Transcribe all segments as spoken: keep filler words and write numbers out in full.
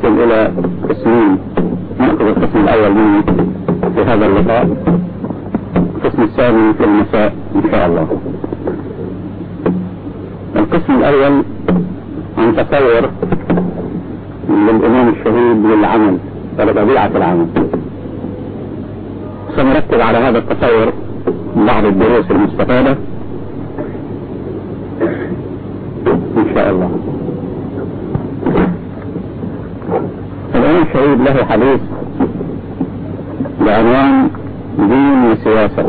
سنقسم إلى قسمين، نأخذ القسم الأول منه في هذا اللقاء، القسم الثاني في المساء إن شاء الله. القسم الأول عن تصور للإمام الشهيد للعمل ولطبيعة العمل. سنركز على هذا التصور بعض الدروس المستفادة إن شاء الله. الإمام الشهيد له حديث بعنوان دين وسياسة،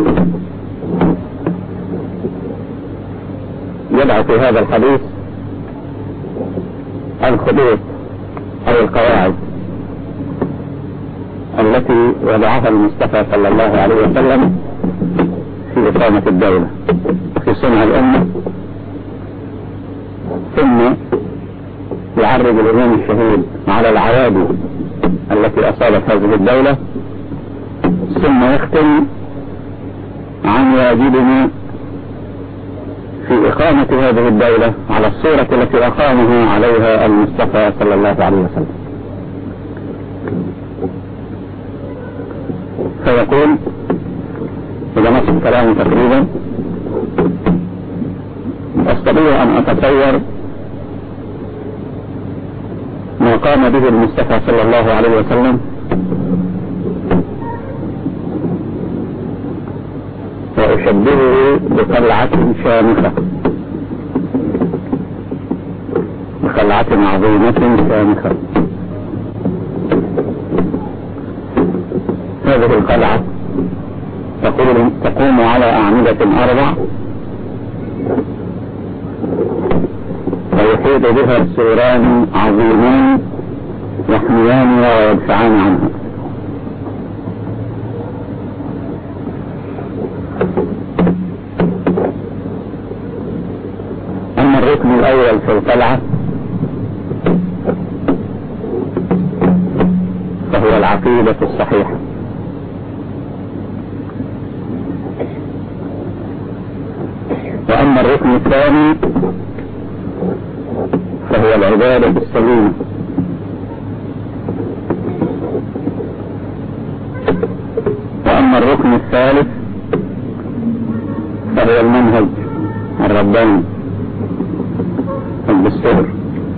يدعو في هذا الحديث الخطوط أو القواعد التي وضعها المصطفى صلى الله عليه وسلم في إقامة الدولة في صنع الأمة. ثم يعرض الإمام الشهيد على العوادي التي أصابت هذه الدولة، ثم يختم عن واجبنا في إقامة هذه الدولة على الصورة التي أقامها عليها المصطفى صلى الله عليه وسلم. فيقول إذا نص كلامه تقريبا: أستطيع أن أتصور ما قام به المصطفى صلى الله عليه وسلم وأشبهه بقلعة شامخة، بقلعة عظيمة شامخة. هذه القلعة تقول تقوم على أعمدة أربع ويحيط بها سوران عظيمان يحميانها ويدفعان عنها. أما الركن الأول في القلعة فهو العقيدة الصحيحة، وأما الركن الثاني فهو العبادة السليمة، وأما الركن الثالث فهو المنهج الرباني الدستور،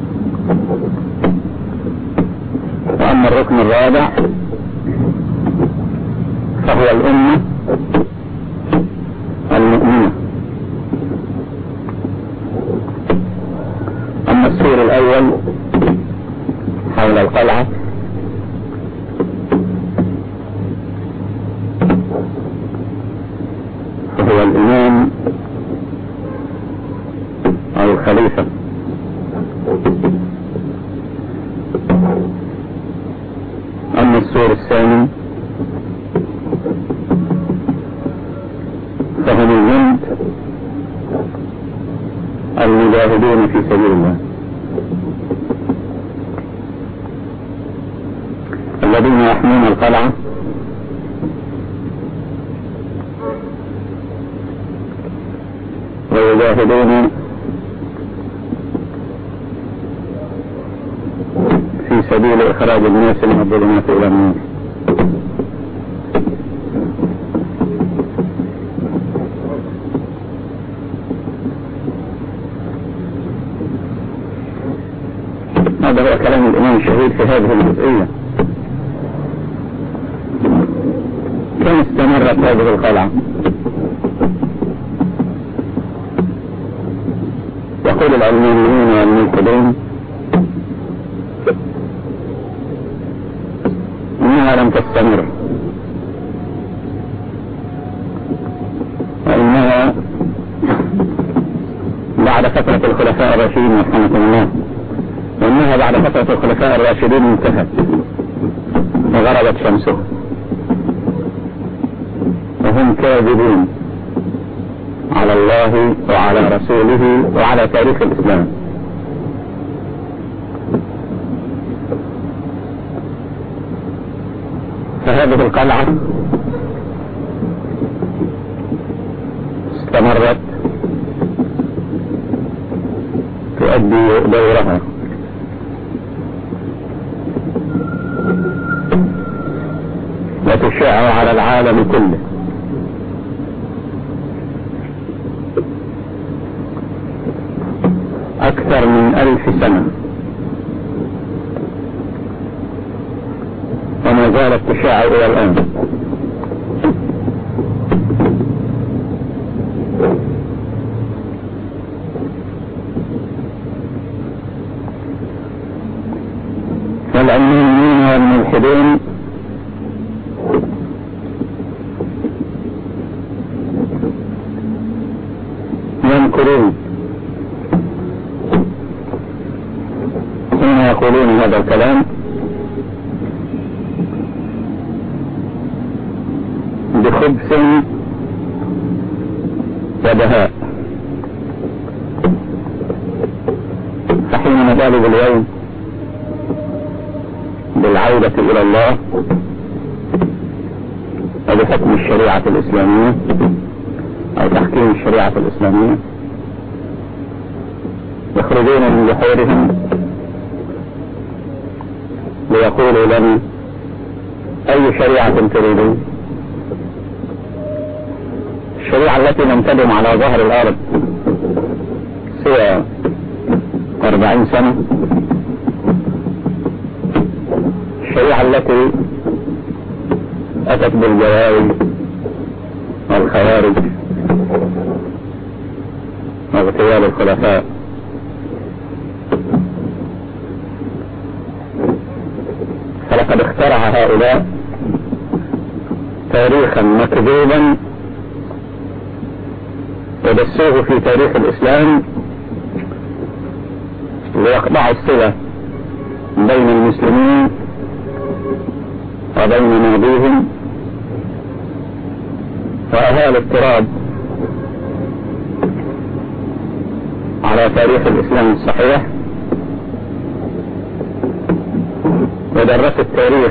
وأما الركن الرابع فهو الأمة المؤمنة. أما السور الأول حول القلعة فهو الإمام أو الخليفة، أما السور الثاني فهم الجند المجاهدون في سبيل الله الذين يحمون القلعة ويجاهدون في سبيل إخراج الناس من الظلمات إلى النور. هذا هو كلام الإمام الشهيد في هذه الجزئية. كم استمرت هذه القلعة؟ يقول العلمانيون والملحدون إنها لم تستمر، وإنها بعد فترة الخلفاء الراشدين رحمهم الله، وإنها بعد فترة الخلفاء الراشدين انتهت وغربت شمسه، وهم كاذبون على الله وعلى رسوله وعلى تاريخ الإسلام. فهذه القلعة استمرت تؤدي دورها تشع على العالم كله. أكثر من ألف سنة وما زالت تشع إلى الآن. والعلمانيين والملحدين ينكرون حين يقولون هذا الكلام بخبث ودهاء. فحين نطالب اليوم بالعودة إلى الله وبحكم الشريعة الإسلامية أو تحكيم الشريعة الإسلامية يخرجون من بحورهم ليقولوا لنا أي شريعة تريدون؟ الشريعة التي لم تدم على ظهر الأرض سوى أربعين سنة، الشريعة التي أتت بالجواوي والخوارج واغتيال الخلفاء. فلقد اخترع هؤلاء تاريخا مكذوبا ودسوه في تاريخ الإسلام ليقطعوا الصلة بين المسلمين وبين ماضيهم وأهالوا التراب على تاريخ الإسلام الصحيح، ودرسوا التاريخ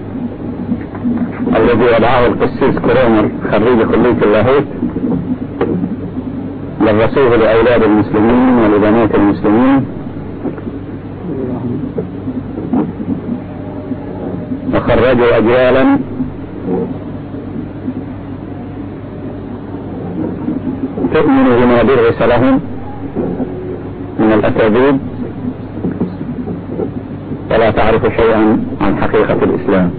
الذي وضعه القسيس كرومر خريج كلية اللاهوت، درسوه لأولاد المسلمين ولبنات المسلمين، وخرجوا أجيالا تؤمن بما درس لهم من الأكاذيب ولا تعرف شيئا عن حقيقة الإسلام.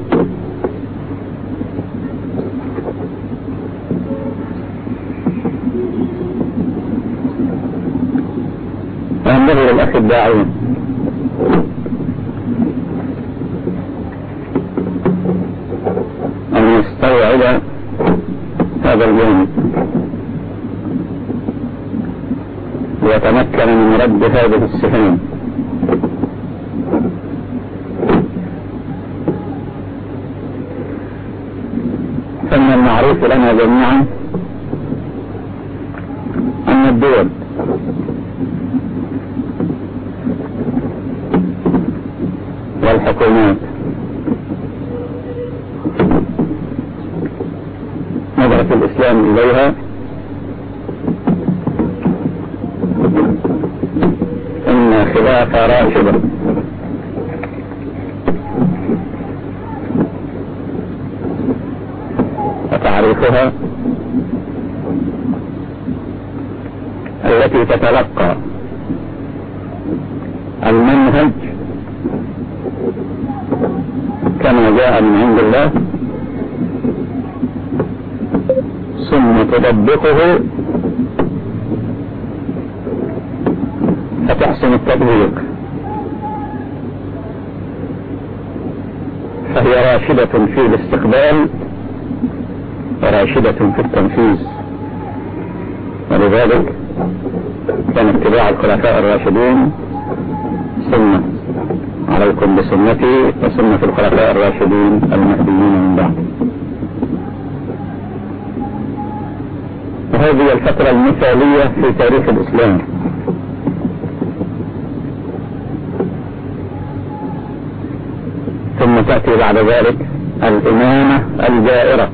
وينبغي للأخ الداعي أن يستوعب هذا الجانب ويتمكن من رد هذه السهام. فمن المعروف لنا جميعا أن الدول والحكومات نظرة الإسلام إليها إن خلافة راشدة وتعريفها التي تتلقى المنهج كما جاء من عند الله ثم تطبقه فتحسن التطبيق، فهي راشدة في الاستقبال وراشدة في التنفيذ. ولذلك كان اتباع الخلفاء الراشدين سنة، عليكم بسنتي وسنة الخلفاء الراشدين المهديين من بعد. وهذه الفترة المثالية في تاريخ الإسلام. ثم تأتي بعد ذلك الإمامة الجائرة،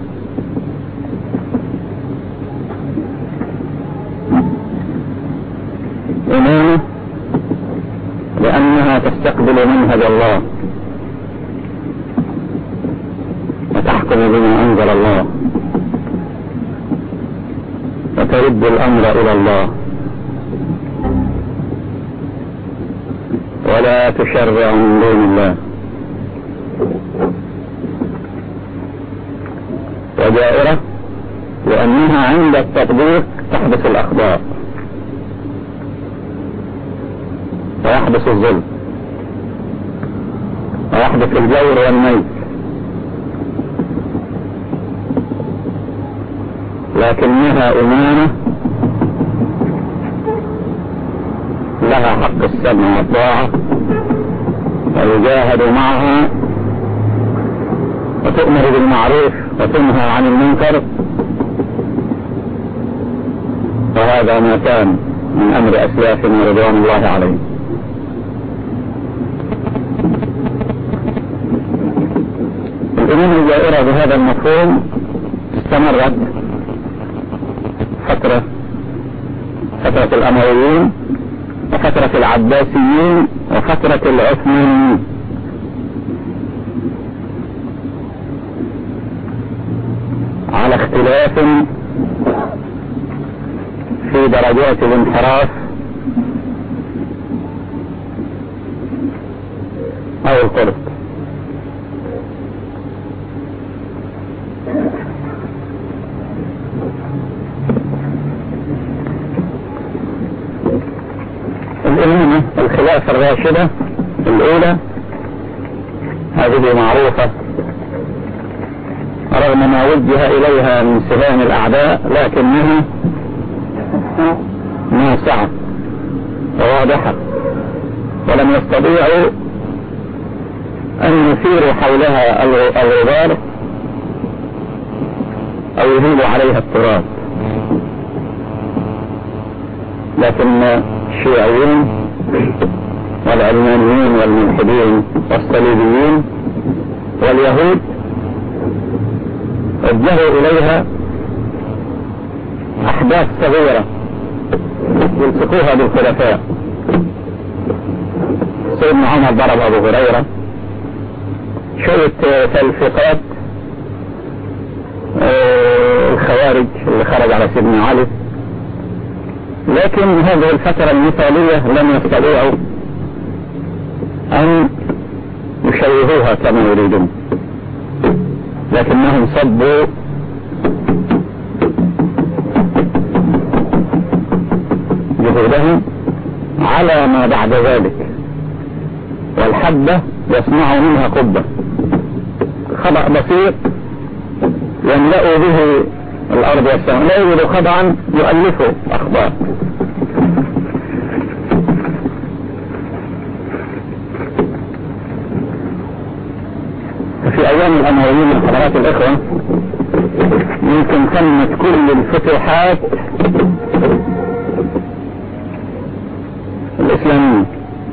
إمامة لأنها تستقبل منهج الله وتحكم بما أنزل الله وترد الأمر إلى الله ولا تشرع من دون الله. وجائرة لأنها عند التطبيق تحدث الأخبار ويحدث الظلم ويحدث الجور والميت، لكنها أمانة لها حق السمع والطاعة ويجاهد معها وتؤمر بالمعروف وتنهى عن المنكر، وهذا ما كان من أمر أسلافنا رضوان الله عليهم. الأمم الجائرة بهذا المفهوم استمرت فترة فترة الأمويين وفترة العباسيين وفترة العثمانيين، على اختلاف في درجات الانحراف أو القرب. الإمامة الخلافة الراشدة الأولى هذه معروفة رغم ما وجه إليها من سهام الأعداء، لكنها ناصعة وواضحة، ولم يستطيعوا أن يثيروا حولها الغبار أو يهيلوا عليها التراب. لكن الشيعيين والعلمانيين والملحدين والصليبيين واليهود وجهوا إليها أحداث صغيرة يلصقوها بالخلفاء. سيدنا عمر ضرب أبو هريرة، شوية تلفيقات الخوارج اللي خرج على سيدنا علي، لكن هذه الفترة المثالية لم يستطيعوا أن يشوهوها كما يريدون، لكنهم صبوا جهودهم على ما بعد ذلك، والحبة يصنع منها قبة. خطأ بسيط يملأ به الأرض والسماء، لا يوجد خطأ يؤلفه أخبار. في أيام الأمويين من حضرات الإخوة يمكن تمت كل الفتوحات الإسلامية.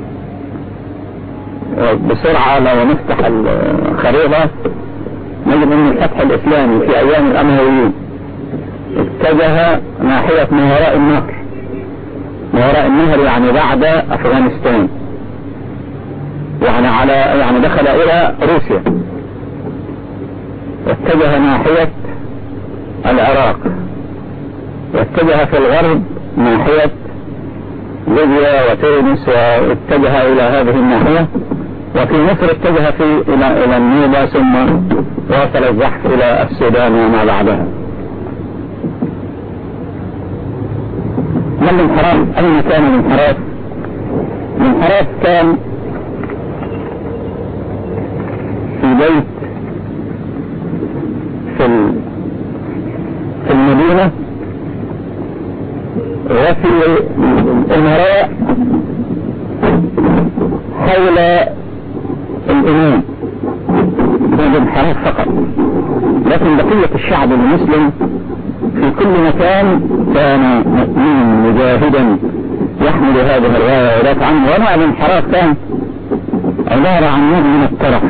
بسرعة لو نفتح الخريطة نجد أن الفتح الإسلامي في أيام الأمويين اتجه ناحية ما وراء النهر. ما وراء النهر يعني بعد أفغانستان، يعني على يعني دخل إلى روسيا، واتجه ناحية العراق، واتجه في الغرب ناحية ليبيا وتونس، واتجه إلى هذه الناحية، وفي مصر اتجه في إلى إلى النوبة، ثم واصل الزحف إلى السودان وما بعدها. ما الانحراف؟ أين كان الانحراف؟ الانحراف كان في بيت في في المدينة وفي الأمراء حول الإمام، هذا انحراف فقط. لكن بقية الشعب المسلم في كل مكان كان مؤمنا مجاهدا يحمل هذه الراية ويدافع عنه. ونوع الانحراف كان عبارة عن نوع من الترف،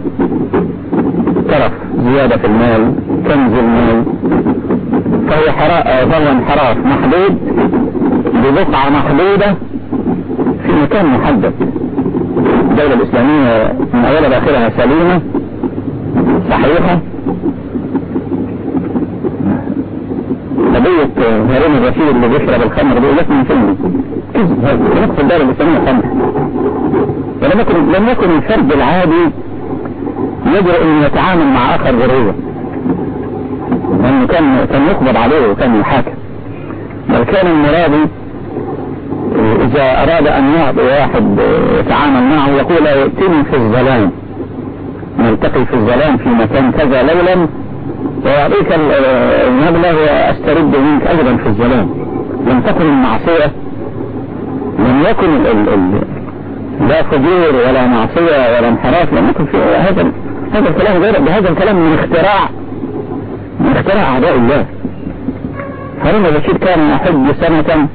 ترف زيادة في المال، كنز المال، فهو فهو انحراف محدود ببقعة محدودة في مكان محدد. الدولة الإسلامية من أول داخلها سليمة صحيحة، هارون الرشيد اللي بيشرب الخمر بيقول لك من فين كذب هذا نفس الدار اللي بيسموه خمر. ولم يكن لم يكن الفرد العادي يجرؤ ان يتعامل مع اخر غيره، لانه كان كان يقبض عليه وكان يحاكم. بل كان المرابي اذا اراد ان يعطي واحد يتعامل معه يقول ائتني في الظلام، نلتقي في الظلام في مكان كذا ليلا ويعطيك المبلغ واسترد منك اجرا في الظلام. لم تكن المعصية، لم يكن ال ال لا فجور ولا معصية ولا انحراف، لم يكن في هذا هذا الكلام غير بهذا الكلام من اختراع من اختراع اعداء الله. هارون الرشيد كان يحج سنة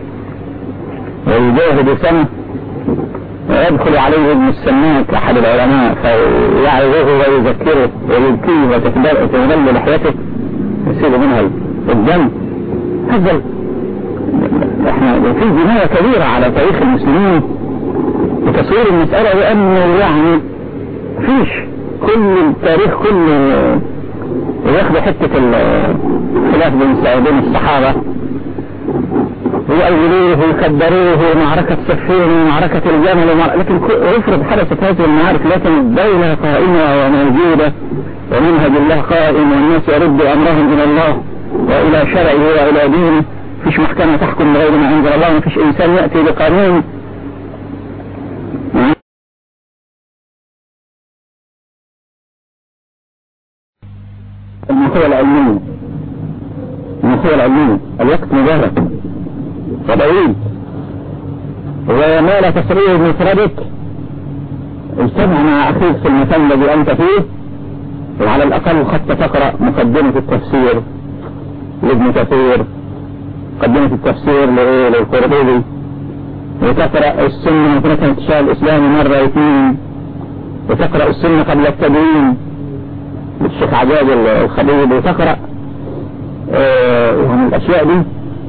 ويجاهد سنة ويدخل عليه ابن السماك احد العلماء فيعظه ويذكره ويبكيه وتتبل لحيته يسيب منها الدم. هذا احنا في جناية كبيرة على تاريخ المسلمين وتصوير المسألة بأنه يعني فيش كل التاريخ كله وياخد حتة الخلاف بين الصحابة ويأولوه ويخدروه ومعركة صفين ومعركة الجمل ومعركة، لكن افرض حدثت هذه المعارك لكن الدولة قائمة وموجودة ومنهج الله قائم والناس يردوا أمرهم إلى الله وإلى شرعه وإلى دينه، فيش محكمة تحكم بغير ما أنزل الله، ما فيش إنسان يأتي بقانون. المحور العلمية المحور العلمية الوقت مبارك وطويل وما لا تسريه بمفردك. اجتمع مع أخيك في المكان الذي أنت فيه وعلى الأقل حتى تقرأ مقدمة التفسير لابن كثير، مقدمة التفسير للقرطبي، وتقرأ السنة مثلا انتشار الإسلامي مرة اثنين، وتقرأ السنة قبل التدوين للشيخ عجاج الخبيب، وتقرأ آه يعني الأشياء دي.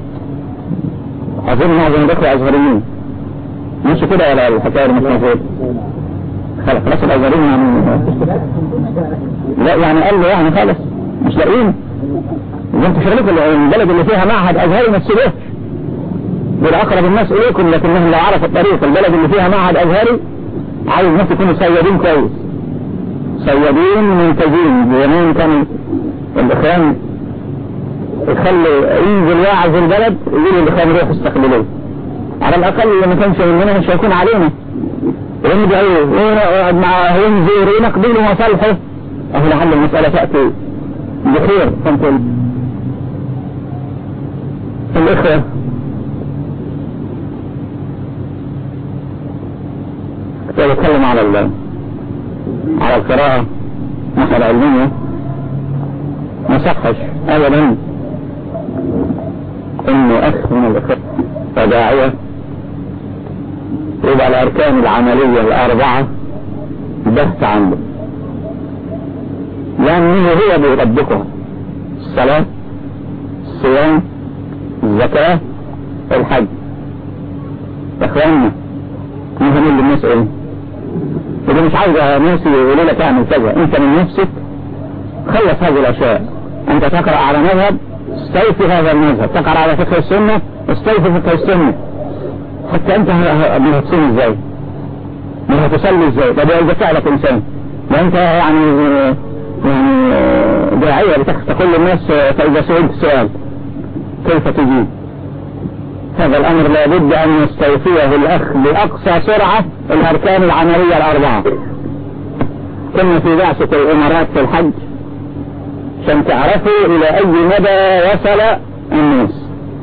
أظن معظم الأخوة أزهريين مش كده ولا الحكاية مش موجود خلاص خلاص الأزهريين يعني لا يعني قال له يعني خلاص مش لاقيين إذا انتوا شغلكم البلد اللي فيها معهد أزهري ما تسيبوه دول أقرب الناس إليكم، لكنهم لو عرفوا الطريق البلد اللي فيها معهد أزهري عايز الناس يكونوا صيادين كويس، صيادين منتجين. زمان كانوا الإخوان يخلوا ينزل واعظ البلد يقولوا الإخوان روحوا استقبلوه، على الأقل لما كانش مننا مش هيكون علينا يرجعوا مع ينزل ونقبلوا مصالحه أهو لعل المسألة تأتي بخير. كنت الإخوة يتكلم على على القراءة مثل علمية ما صحش أبدا إنه أخ من الإخوة وداعية يبقى الأركان العملية الأربعة بحث عنه، لأنه هو بيطبقها: الصلاة، الصيام، الزكاة، الحج. إخواننا مهم للناس إيه؟ إذا مش عايزة ناس يقولوا لك اعمل كذا، أنت من نفسك خلص هذه الأشياء. أنت تقرأ على مذهب استيفي هذا المذهب، تقرأ على فقه السنة استيفي فقه السنة. حتى أنت ما هتصوم إزاي؟ ما هتصلي إزاي؟ طب إذا فعلك إنسان ما أنت يعني يعني داعية لتقول للناس فإذا سئلت سؤال كيف تجيب؟ هذا الأمر لابد أن يستوفيه الأخ بأقصى سرعة الأركان العملية الأربعة. كنا في بعثة الإمارات في الحج عشان تعرفوا إلى أي مدى وصل الناس.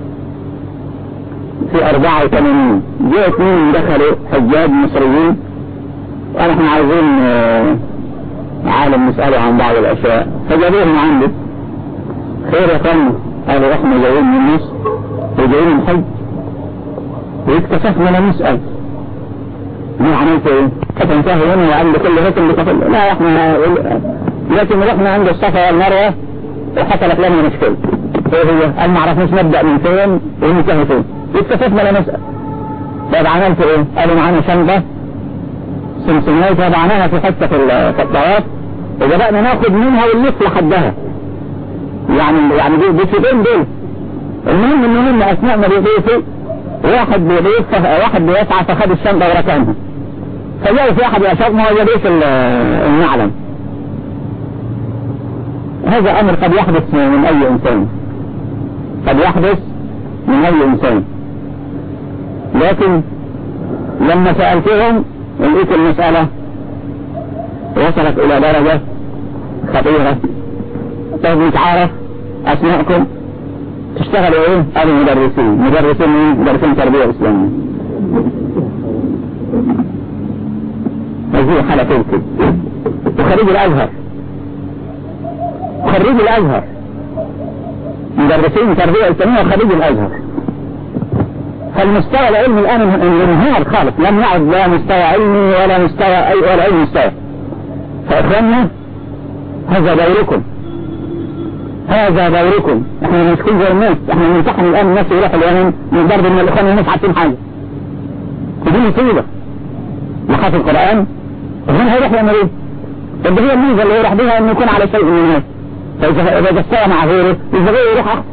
في أربعة وثمانين جاء اثنين دخلوا حجاج مصريين وقالوا احنا عايزين عالم نسأله عن بعض الأشياء، فجابوهم عندي. خير يا فندم، قالوا احنا جايين من مصر وجايين من حج واكتشفنا نسأل ما عملت ايه؟ فتنتهي هنا وعند كل هكم بتفل. لا احنا لكن رحنا عند الصفا والمروة وحصلت لنا مشكلة. ايه هي؟ قال ما عرفناش نبدأ من فين وننتهي فين. اكتشفنا نسأل. طب عملت ايه؟ قالوا معانا شنطة سمسمية وضعناها في حتة في الطواف وبدأنا ناخد منها ونلف لحدها. يعني يعني دي دي فين دول؟ المهم انه هم اثناء ما بيضيفوا واحد بيضيف واحد بيسعى فخد الشنطة وركنها، فجاء في واحد يشوف ما هو يضيف المعلم. هذا امر قد يحدث من اي انسان، قد يحدث من اي انسان، لكن لما سألتهم لقيت المسألة وصلت الى درجة خطيرة. طيب نتعرف اسماءكم، تشتغلوا ايه؟ قالوا مدرسين. مدرسين ايه؟ مدرسين تربية اسلامية. هذه حالة كده. وخريج الازهر، خريج الازهر، مدرسين تربية اسلامية وخريج الازهر. فالمستوى العلمي الان انهار خالص، لم يعد لا مستوى علمي ولا مستوى اي ولا اي مستوى. فاخواننا هذا دوركم، هذا دوركم. احنا مش كل زي الناس، احنا نمتحن الان الناس يروحوا اليمن من ضرب من الاخوان الناس عارفين حاجة. ودي مصيبة. لحاف القرآن الغن هيروح يعمل ايه؟ طب هي الميزة اللي يروح بها انه يكون على شيء من الناس، فاذا جسوا مع غيره اذا غيره يروح احسن.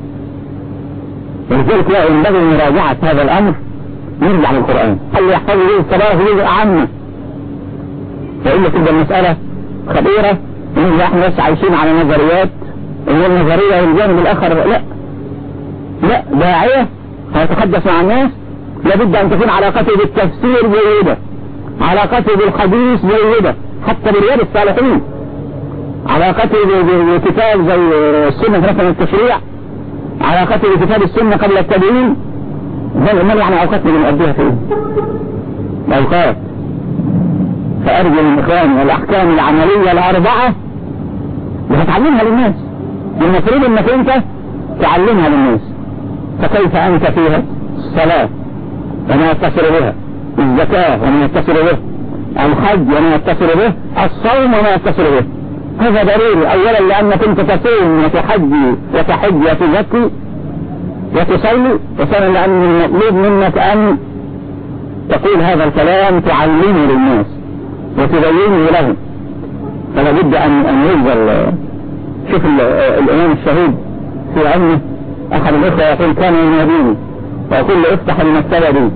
ولذلك لا ينبغي مراجعة هذا الامر، نرجع للقرآن. اللي يحفظ له الصلاة ويجب عامة، فإلا تبقى المسألة خطيرة. ونرجع احنا بس عايشين على نظريات، اللي النظرية والجانب الاخر لا لا داعية هيتحدث مع الناس لابد ان تكون علاقته بالتفسير جيدة، علاقته بالحديث جيدة، حتى برياض الصالحين علاقته بكتاب زي السنة مثلا التشريع، علاقته بكتاب السنة قبل التدوين. ما يعني اوقاتنا بنقضيها في ايه؟ اوقات. فارجو من اخواني الاحكام العملية الاربعة وهتعلمها للناس، المفروض انك انت تعلمها للناس. فكيف انت فيها؟ الصلاة وما يتصل بها، الزكاة وما يتصل به، الحج وما يتصل به، الصوم وما يتصل به. هذا ضروري. اولا لانك انت تصوم وتحجي وتحج وتزكي وتصلي، وثانيا لان المطلوب منك ان تقول هذا الكلام تعلمه للناس وتبينه لهم. فلا بد ان ان ينزل. شوف الامام الشهيد في علمه، احد الاخوة يقول كان يناديني ويقول له افتح المكتبة دي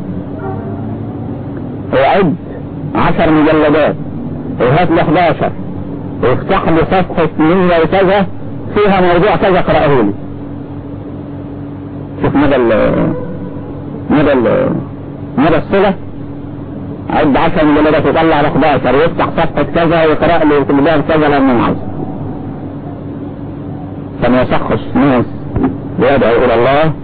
وعد عشر مجلدات وهات له احداشر وافتح لي صفحة مية وكذا فيها موضوع كذا اقرأه لي. شوف مدى ال مدى ال مدى الصلة. عد عشر مجلدات ويطلع له احداشر ويفتح صفحة كذا ويقرأ لي في الباب كذا لما عاوز. فما يصحش ناس يدعو الى الله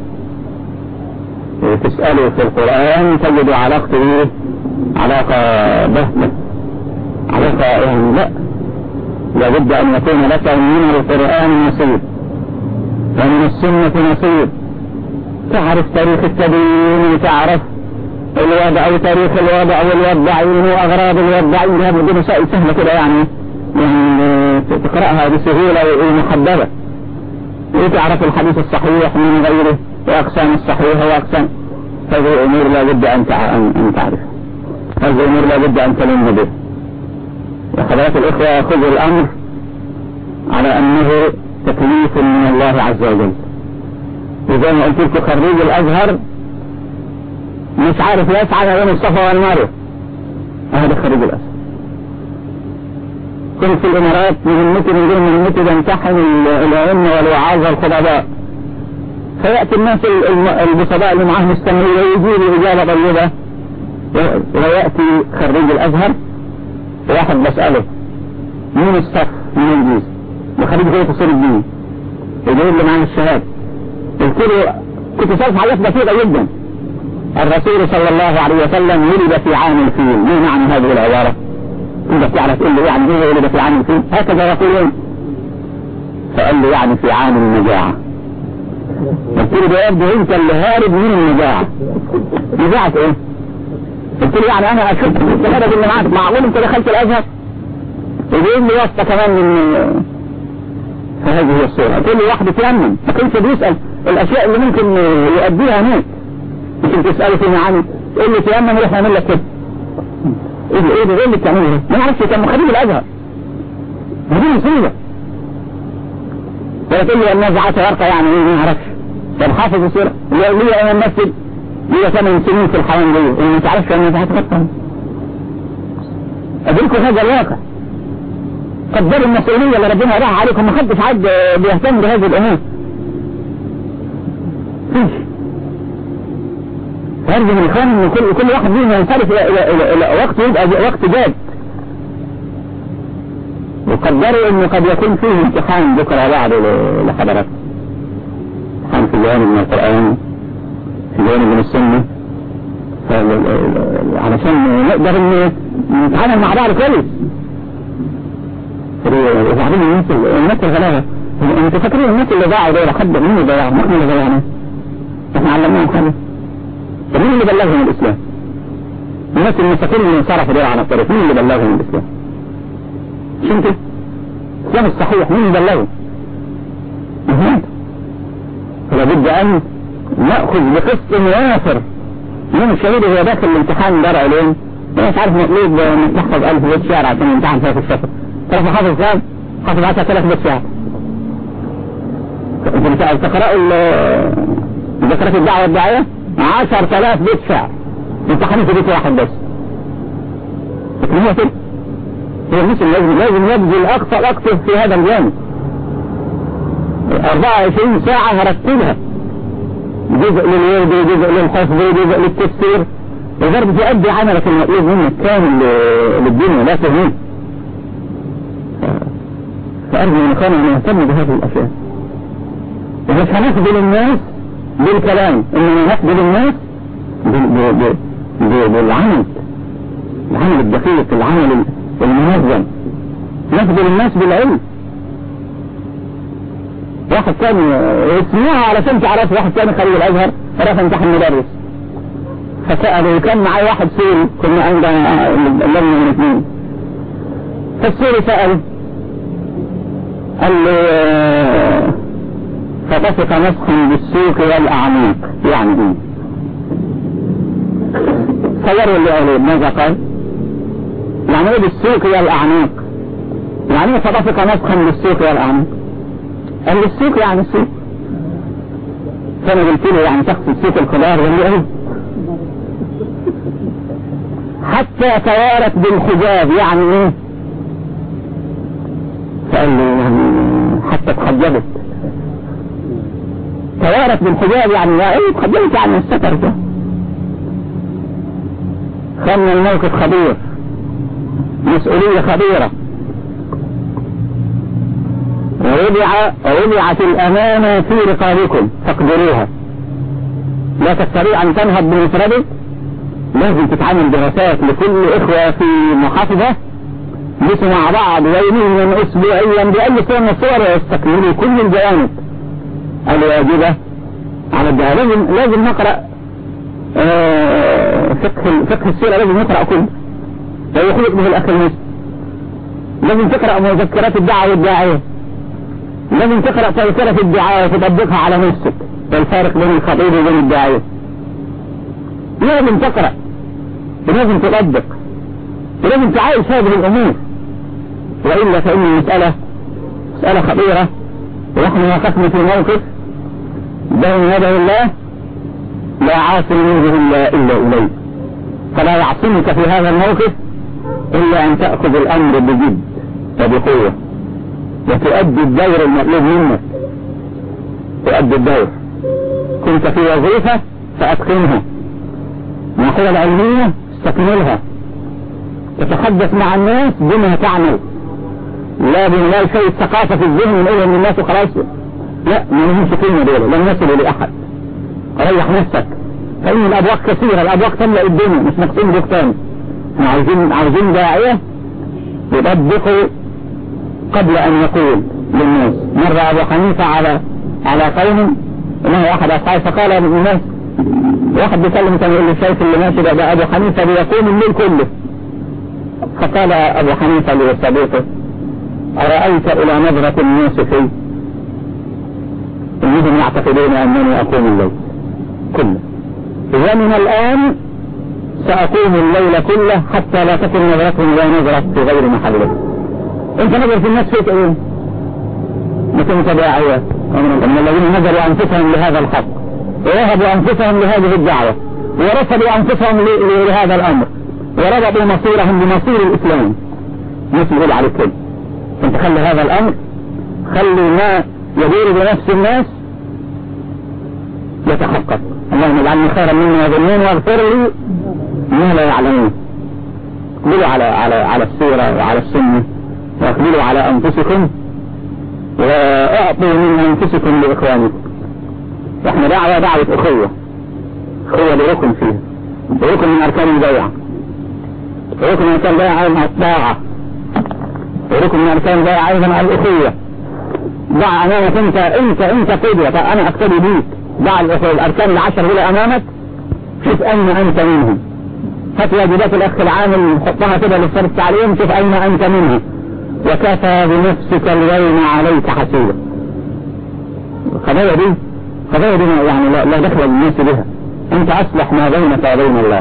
وتسأله في القرآن تجد علاقته علاقة بهمة، علاقة يعني لا، لابد ان يكون لك من القرآن نصيب ومن السنة نصيب. تعرف تاريخ التدين وتعرف الوضع وتاريخ الوضع والوضعين واغراض الوضعين. هذه دي مسائل سهلة كده يعني يعني تقرأها بسهولة ومحددة، وتعرف الحديث الصحيح من غيره واقسام الصحيح واقسام. هذه امور لا بد ان تعرف، هذه امور لا بد ان تلم به. وحضرات الاخوة خذوا الامر على انه تكليف من الله عز وجل. وزي ما قلت لكم خريج الازهر مش عارف يسعى ما بين الصفا والمروه، هذا خريج الازهر. كنت في الامارات مهمتي من غير مهمتي بامتحن الائمه والوعاظ والخطباء، فيأتي الناس البسطاء اللي معاه مستمرين ويجيبوا اجابه طيبه، ويأتي خريج الازهر واحد بسأله مين الصف من الجيز وخريج غير تصير الدين يقول لي معاه الشهاده. قلت له كنت سألت حاجات بسيطه جدا. الرسول صلى الله عليه وسلم ولد في عام الفيل، ما معنى هذه العباره؟ انت تعرف تقول له يعني ايه ولد في عام الفيل؟ هكذا يقولون. فقال لي يعني في عام المجاعه. قلت له ده يبدو انت اللي هارب من المجاعه. مجاعه ايه؟ قلت له يعني انا اشوف الشهاده اللي معاك، معقول انت دخلت الازهر؟ يقول لي واسطه كمان من. فهذه هي الصوره. قلت له واحد يتيمم، ما كنتش بيسال الاشياء اللي ممكن يؤديها هناك. ممكن تساله في معاني تقول لي تيمم روح نعمل لك كده. ايه ده ايه ده ايه اللي بتعمله ده؟ ما نعرفش كان خريج الازهر. هذه مصيبه. ولا تقول لي النزعه ورقه يعني ايه ما نعرفش. طب حافظ السورة ليه انا المسجد ليه ثمان سنين في الحياة دي اللي ما تعرفش ان انت هتغطى ادركوا هذا الواقع قدروا المسؤولية اللي ربنا راح عليكم ما حدش عاد بيهتم بهذه الامور فيش فارجو من اخواني ان كل, كل واحد منهم ينصرف الى, إلى, إلى, إلى وقت يبقى وقت جاد وقدروا انه قد يكون فيه امتحان بكرة بعد لحضراتكم امتحان في جوانب من القرآن في جوانب من السنة علشان نقدر ان نتعامل مع بعض كويس وبعدين الناس الناس الغلابة انتوا فاكرين الناس اللي ضاعوا دول حد مين اللي ضاعوا؟ ما احنا اللي ضيعناه احنا علمناهم حاجة مين اللي بلغهم الاسلام؟ الناس المساكين اللي انصرفوا دول على الطريق مين اللي بلغهم الاسلام؟ مش انت؟ الاسلام الصحيح مين اللي بلغهم؟ مهم فلابد ان نأخذ بقسط وافر من الشهيد وهو داخل الامتحان دار علوم انا مش عارف مطلوب انك تحفظ ألف بيت شعر عشان يمتحن فيها في الشفر تعرف حافظ كام؟ حافظ عشرة آلاف بيت شعر انت تقرأوا ذكرت الدعوة الداعية عشرة آلاف بيت شعر امتحانين في بيت واحد بس لكن هو كده هو المسلم لازم لازم يبذل اقصى الاقصى في هذا الجانب أربعة وعشرين ساعة هرتبها جزء للورد وجزء للحفظ وجزء للتفسير وغير تؤدي عملك المطلوب منك كامل للدنيا لا تهمين فأرجو من إخوانا أن يهتم بهذه الأشياء ومش هنخذل الناس بالكلام إننا نخذل الناس بالعمل العمل الدقيق العمل المنظم نخذل الناس بالعلم واحد ثاني اسمعها علشان تعرف واحد ثاني خريج الازهر راح امتحن مدرس فسأله كان معي واحد سوري كنا عندنا اللجنة من اثنين فالسوري سأله قال له فطفق مسحا بالسوق والأعماق يعني ايه صوروا اللي قالوا ماذا قال يعني ايه بالسوق والأعماق يعني ايه فطفق مسحا بالسوق والأعماق قال له السوق يعني السوق فانا قلت له يعني تقصد سوق الخضار قال له ايه حتى توارت بالحجاب يعني ايه فقال له يعني حتى تحجبت توارت بالحجاب يعني ايه تحجبت يعني الستر ده خلنا الموقف خبير مسؤولية خبيرة ووضع ووضعت الأمانة في رقابكم فاقدروها لا تستطيع أن تنهض بمفردك لازم تتعامل دراسات لكل إخوة في محافظة يجلسوا مع بعض يوميا أسبوعيا بأي صورة من الصور يستكملوا كل الجوانب الواجبة على الدعاء لازم لازم نقرأ آه فقه فقه السيرة لازم نقرأ كله لا يخلق به الأخ المسلم لازم تقرأ مذكرات الدعوة والداعية لازم تقرأ تذكرة الدعاء وتطبقها على نفسك والفارق بين الخطيب وبين الداعية لازم تقرأ ولازم تطبق ولازم تعايش هذه الأمور وإلا فإن المسألة مسألة خطيرة ونحن وقفنا في موقف بين يدي الله لا عاصم منه إلا إليه فلا يعصمك في هذا الموقف إلا أن تأخذ الأمر بجد وبقوة وتؤدي الدور المطلوب منك تؤدي الدور كنت في وظيفة فأتقنها الناحية العلمية استكملها تتحدث مع الناس بما تعمل لا بما شيء ثقافة في الذهن نقولها من الناس وخلاص لا ما نهمش كلمة دول لن يصلوا لأحد ريح نفسك فإن الأبواق كثيرة الأبواق تملأ الدنيا مش نقسم بوقتان احنا عاوزين عاوزين داعية يطبقوا قبل أن يقول للناس مر أبو حنيفة على على قوم إنه أحد أصحابه فقال للناس واحد بيكلم كان يقول الشيخ اللي ماشي ده, ده أبو حنيفة بيقوم الليل كله فقال أبو حنيفة لصديقه أرأيت إلى نظرة الناس في إنهم يعتقدون أنني أقوم الليل كله ومن الآن سأقوم الليل كله حتى لا تكن نظرتهم لا نظرة في غير محله انت نظر في الناس فيك ايه ما كنت داعية من الذين نزلوا أنفسهم لهذا الحق ووهبوا أنفسهم لهذه الدعوة ورسلوا أنفسهم لهذا الأمر وربطوا مصيرهم بمصير الإسلام. مش يقول على كده. انت خلي هذا الأمر، خلي ما يدور بنفس الناس يتحقق. اللهم اجعلني خيرا مما يظنون واغفر لي ما لا يعلمون. اقبلوا على على على السيرة وعلى السنة، واقبلوا على أنفسكم واعطوا من أنفسكم لإخوانكم. احنا دعوة دعوة أخوة، أخوة لركن فيها، ركن من أركان البيعة، ركن من أركان البيعة أيضا الطاعة، وركن من أركان البيعة أيضا الأخوة. ضع أمامك أنت أنت أنت قدوة، أنا أقتدي بيك. ضع الأركان العشر هنا أمامك، شوف أين أنت منهم. هات واجبات الأخ العامل حطها كده للصرف التعليم، شوف أين أنت منها، وكفى بنفسك اليوم عليك حسيبا. القضايا دي قضايا دي يعني لا, لا دخل الناس بها. أنت أصلح ما بينك وبين الله.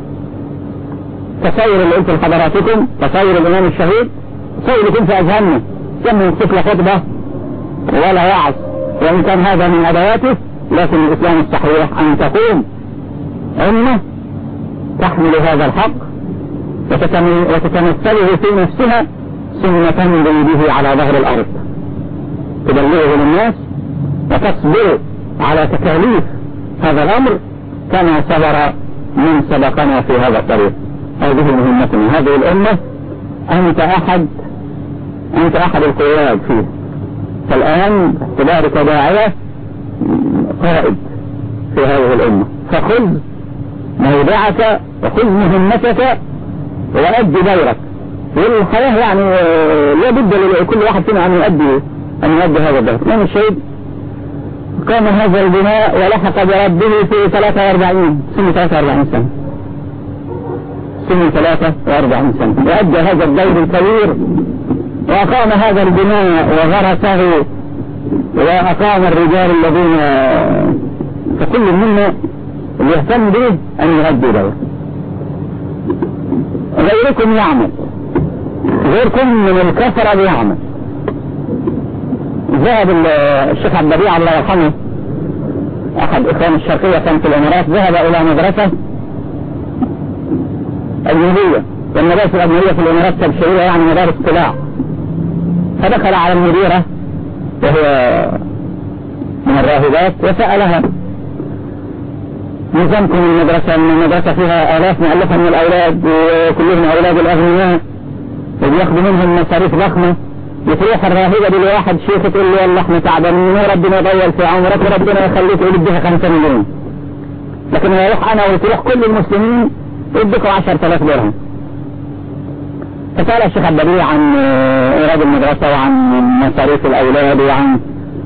تصور اللي قلت لحضراتكم، تصور الإمام الشهيد، تصور يكون في أذهاننا كم من طفل خطبة ولا وعظ، وإن كان هذا من أدواته، لكن الإسلام الصحيح أن تقوم أمة تحمل هذا الحق وتتمثله في نفسها سنة تمضي به على ظهر الأرض، تبلغه للناس وتصبر على تكاليف هذا الأمر كما صبر من سبقنا في هذا الطريق. هذه مهمتنا، هذه الأمة أنت أحد أنت أحد القياد فيه. فالآن تبارك داعية قائد في هذه الأمة، فخذ موضعك وخذ مهمتك وأدي دورك. والحياة يعني لا بد لكل واحد فينا أن يؤدي أن يؤدي هذا الدور. من الشهيد قام هذا البناء ولحق بربه في ثلاثة وأربعين سنة ثلاثة وأربعين سنة سنة ثلاثة وأربعين سنة وأدى هذا الدور الكبير، وأقام هذا البناء وغرسه، وأقام الرجال الذين فكل منا اللي يهتم به أن يؤدي دور. غيركم يعمل، غيركم من الكثرة يعمل. ذهب الشيخ عبد البديع الله يرحمه أحد إخوان الشرقية كان في الإمارات، ذهب إلى مدرسة أجنبية، والمدارس الأجنبية في الإمارات تبشرية يعني مدارس طلاع. فدخل على المديرة وهي من الراهبات وسألها: نظامكم المدرسة؟ من المدرسة فيها آلاف مؤلفة من الأولاد وكلهم أولاد الأغنياء وبياخدوا منهم مصاريف ضخمة، بتروح الراهبة بالواحد شيخ تقول له والله احنا تعبانين وربنا يطول في عمرك وربنا يخليك يديها خمسة مليون، لكن يروح أنا وتروح كل المسلمين يديكوا عشر ثلاث درهم. فسأل الشيخ عبد البديع عن إيراد المدرسة وعن مصاريف الأولاد وعن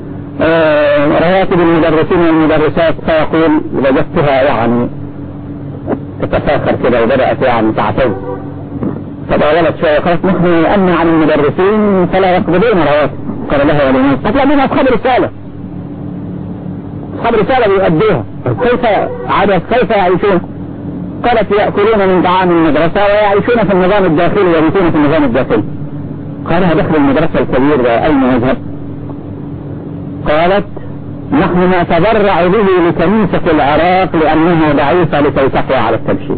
رواتب المدرسين والمدرسات، فيقول وجدتها يعني تتفاخر كده وبدأت يعني تعتز. فطولت شوية قالت: نحن نأمن عن المدرسين فلا يقبضون رواتب. قال لها: ولماذا؟ قالت: لا، منها أصحاب رسالة، أصحاب رسالة بيؤدوها. كيف عدد كيف يعيشون؟ قالت: يأكلون من طعام المدرسة ويعيشون في النظام الداخلي ويبيتون في النظام الداخلي. قالها: دخل المدرسة الكبير أين يذهب؟ قالت: نحن نتبرع به لكنيسة العراق لأنها ضعيفة لكي تقوى على التبشير.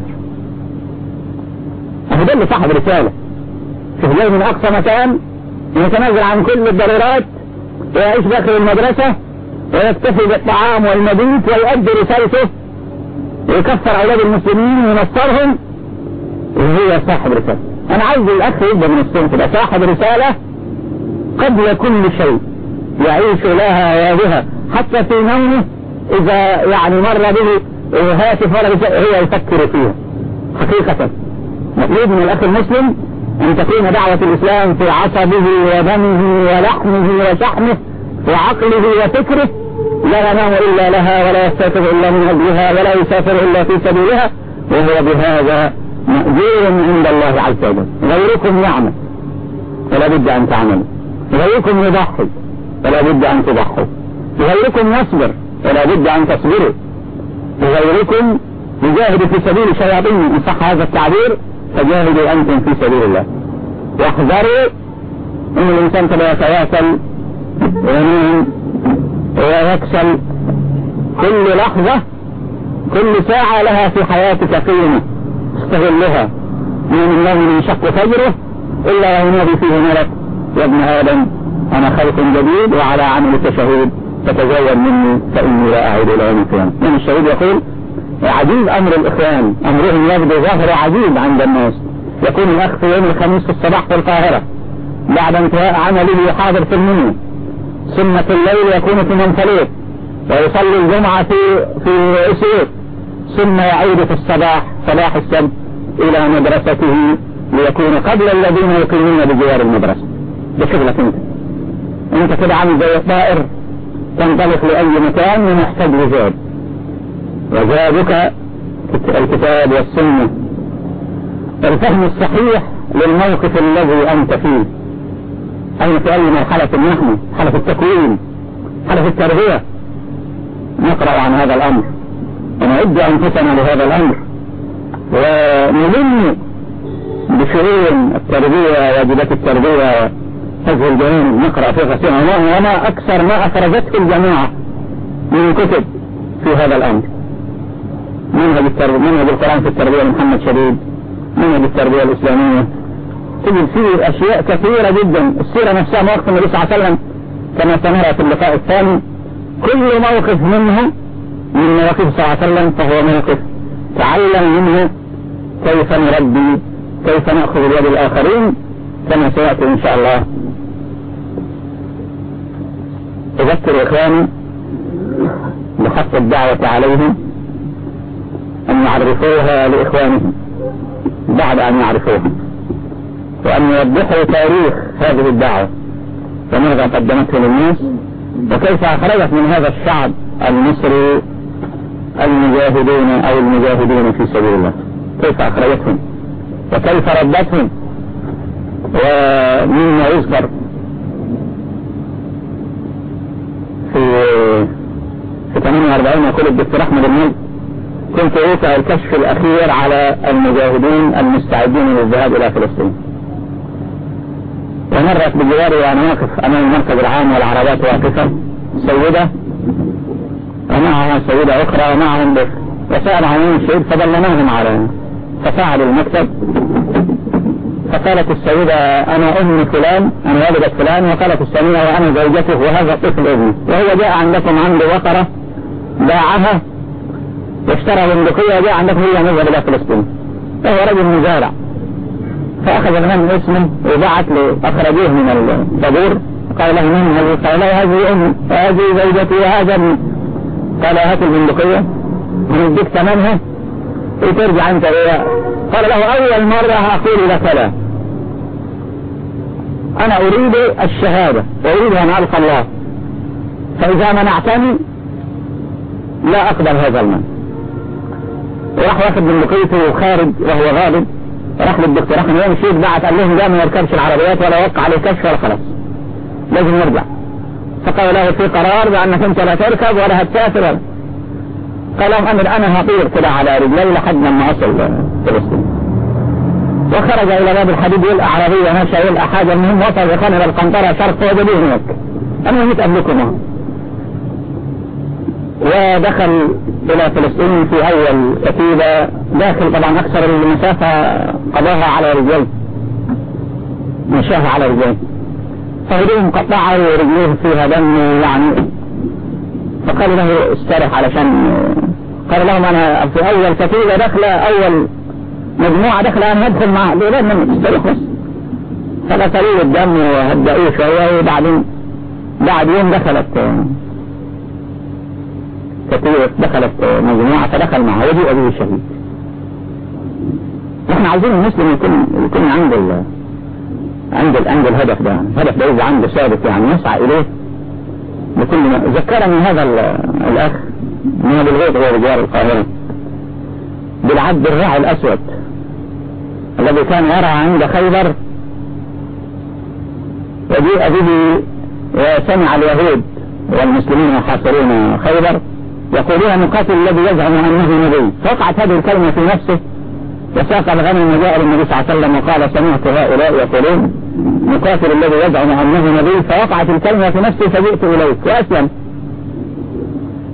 هذا اللي صاحب رسالة، شوف جاي من أقصى مكان يتنازل عن كل الضرورات ويعيش داخل المدرسة ويكتفي بالطعام والمبيت ويؤدي رسالته ويكفر أولاد المسلمين وينصرهم، وهي صاحب رسالة. أنا عايز الأخ يبدأ من الصنف ده صاحب رسالة قبل كل شيء يعيش لها وبها، حتى في نومه إذا يعني مر به هاتف ولا هو يفكر فيها. حقيقة مطلوب من الأخ المسلم أن تكون دعوة الإسلام في عصبه ودمه ولحمه وشحمه وعقله وفكره، لا ينام إلا لها ولا يستيقظ إلا من أجلها ولا يسافر إلا في سبيلها، وهو بهذا مأجور عند الله عز وجل. غيركم يعمل ولا بد أن تعملوا، غيركم يضحي ولا بد أن تضحوا، غيركم يصبر ولا بد أن تصبروا، غيركم يجاهد في سبيل شياطين إن صح هذا التعبير، فجاهدوا أنتم في سبيل الله. واحذروا أن الإنسان كما يتواصل وينام يكسل كل لحظة كل ساعة لها في حياتك قيمة استغلها. من النوم ينشق فجره إلا ينادي فيه ملك يا ابن آدم أنا خلق جديد وعلى عملك شهيد فتزود مني فإني لا أعود إلى يوم القيامة. من الشهيد يقول عجيب أمر الإخوان، أمرهم يبدو ظاهر عجيب عند الناس. يكون الأخ في يوم الخميس في الصباح في القاهرة بعد انتهاء عمله يحاضر في المنيا، سنة الليل يكون في منفلوط، ويصلي الجمعة في في أسير، ثم يعود في الصباح صباح السبت إلى مدرسته ليكون قبل الذين يقيمون بجوار المدرسة. ده شغلك انت انت كده عامل زي الطائر تنطلق لأي مكان ومحتاج لزاد، وزادك الكتاب والسنة، الفهم الصحيح للموقف الذي أنت فيه. أين في أي مرحلة نحن؟ حالة التكوين، حالة التربية. نقرأ عن هذا الأمر ونعد أنفسنا لهذا الأمر ونلم بشؤون التربية، واجبات التربية، هذه الجوانب نقرأ فيها كثيرا، وما أكثر ما أخرجته الجماعة من كتب في هذا الأمر. منهج التربية، منهج القرآن في التربية لمحمد شديد، منهج التربية الإسلامية، تجد فيه أشياء كثيرة جدا. السيرة نفسها مواقف النبي صلى الله عليه وسلم كما سنرى في اللقاء الثاني، كل موقف منه من مواقف صلى الله عليه وسلم فهو موقف تعلم منه كيف نربي، كيف نأخذ بيد الآخرين، كما سيأتي إن شاء الله. أذكر إخواني بحق الدعوة عليهم أن يعرفوها لإخوانهم بعد أن يعرفوها، وأن يوضحوا تاريخ هذه الدعوة وماذا قدمته للناس، وكيف أخرجت من هذا الشعب المصري المجاهدين أو المجاهدين في سبيل الله، كيف أخرجتهم وكيف ردتهم. ومما يذكر في في ثمانية وأربعين يقول الدكتور أحمد الملك كنت أوقع الكشف الأخير على المجاهدين المستعدين للذهاب إلى فلسطين، ومرت بجواري وأنا واقف أمام المركز العام والعربات واقفة سيدة ومعها سيدة أخرى ومعهم بس، وسأل عنهم الشهيد فدلناهم على ففعلوا المكتب. فقالت السيدة أنا أم فلان، أنا والدة فلان، وقالت الثانية وأنا زوجته وهذا طفل ابني، وهو جاء عندكم عنده بقرة باعها واشترى بندقية وجاء عندكم هي نزل إلى فلسطين، فهو رجل مزارع. فأخذ الغنم اسمه وبعت له أخرجوه من الطابور، قال له من هذه؟ قال له هذه أمي وهذه زوجتي وهذا ابني. قال هات البندقية ونديك ثمنها وترجع أنت إلى. قال له أول مرة أقول لك لا، أنا أريد الشهادة وأريد أن ألقى الله، فإذا منعتني لا أقبل هذا المال. وراح واخد بندقيته وخارج وهو غاضب، راح للدكتور أحمد يوم الشيخ بعت قال لهم ده ما يركبش العربيات ولا وقع عليه كشف ولا خلاص لازم نرجع. فقال له في قرار بأنك أنت لا تركب ولا هتسافر ولا. قال لهم أمر أنا هطير كده على رجلي لحد ما أصل فلسطين. وخرج إلى باب الحديد يلقى عربية ماشية يلقى حاجة المهم وصل يخان إلى القنطرة شرق وجدوه هناك. أنا ميت قبلكم. ودخل إلى فلسطين في أول كتيبة داخل، طبعا أكثر المسافة قضاها على رجلي، مشاها على رجلي، فهدوه مقطعة ورجليه فيها دم يعني. فقال له استرح علشان، قال لهم أنا في أول كتيبة دخل أول مجموعة دخل أنا هدخل معه ليه من استرح بس. فغسلوا الدم وهدأوه شوية، وبعدين بعد يوم دخلت كتير دخلت مجموعة فدخل معها وجي أبيه الشهيد. نحن عايزين المسلم يكون يكون عنده ال عنده عنده الهدف ده، الهدف ده يبقى عنده ثابت يعني يسعى إليه بكل ما. ذكرني هذا الأخ من بالغيط هو رجال القاهرة بالعبد الراعي الأسود الذي كان يرى عند خيبر، وجيء به وسمع اليهود والمسلمين يحاصرون خيبر يقولون نقاتل الذي يزعم أنه نبي، فوقعت هذه الكلمة في نفسه وساق الغنم وجاء للنبي صلى الله عليه وسلم وقال سمعت هؤلاء يقولون نقاتل الذي يزعم أنه نبي، فوقعت الكلمة في نفسه فجئت إليك وأسلم.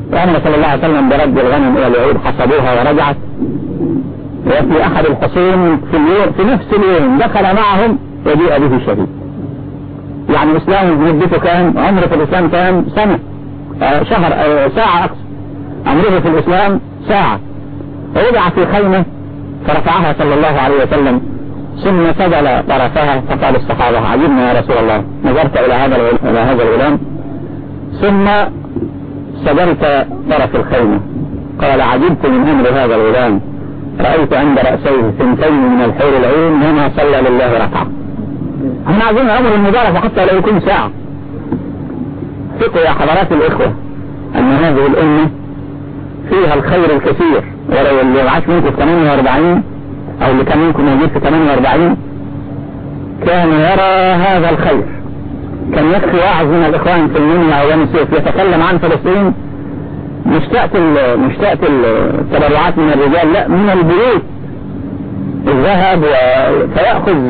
وأمر صلى الله عليه وسلم برد الغنم إلى اليهود، حصبوها ورجعت. وفي أحد الحصون في, اليوم في نفس اليوم دخل معهم وجيء به شهيد. يعني الإسلام مدته كان عمره في الإسلام كان سنة آه شهر آه ساعة أقصى، عمره في الإسلام ساعة. ووضع في خيمة فرفعها صلى الله عليه وسلم، ثم سدل طرفها فقال الصحابة عجبنا يا رسول الله، نظرت إلى هذا إلى هذا الغلام ثم سدلت طرف الخيمة. قال عجبت من أمر هذا الغلام، رأيت عند رأسيه ثنتين من الحور العين وما صلى لله ركعة. احنا عايزين الأمر المبارك حتى لو يكون ساعة. ثقوا يا حضرات الإخوة أن هذه الأمة فيها الخير الكثير، ولو اللي عاش منكم في ثمانية وأربعين أو اللي كان منكم موجود في ثمانية وأربعين كان يرى هذا الخير. كان يكفي واحد من الإخوان في المنيا أو بني سويف يتكلم عن فلسطين، مش تأتي مش تأتي التبرعات من الرجال، لا من البيوت الذهب فيأخذ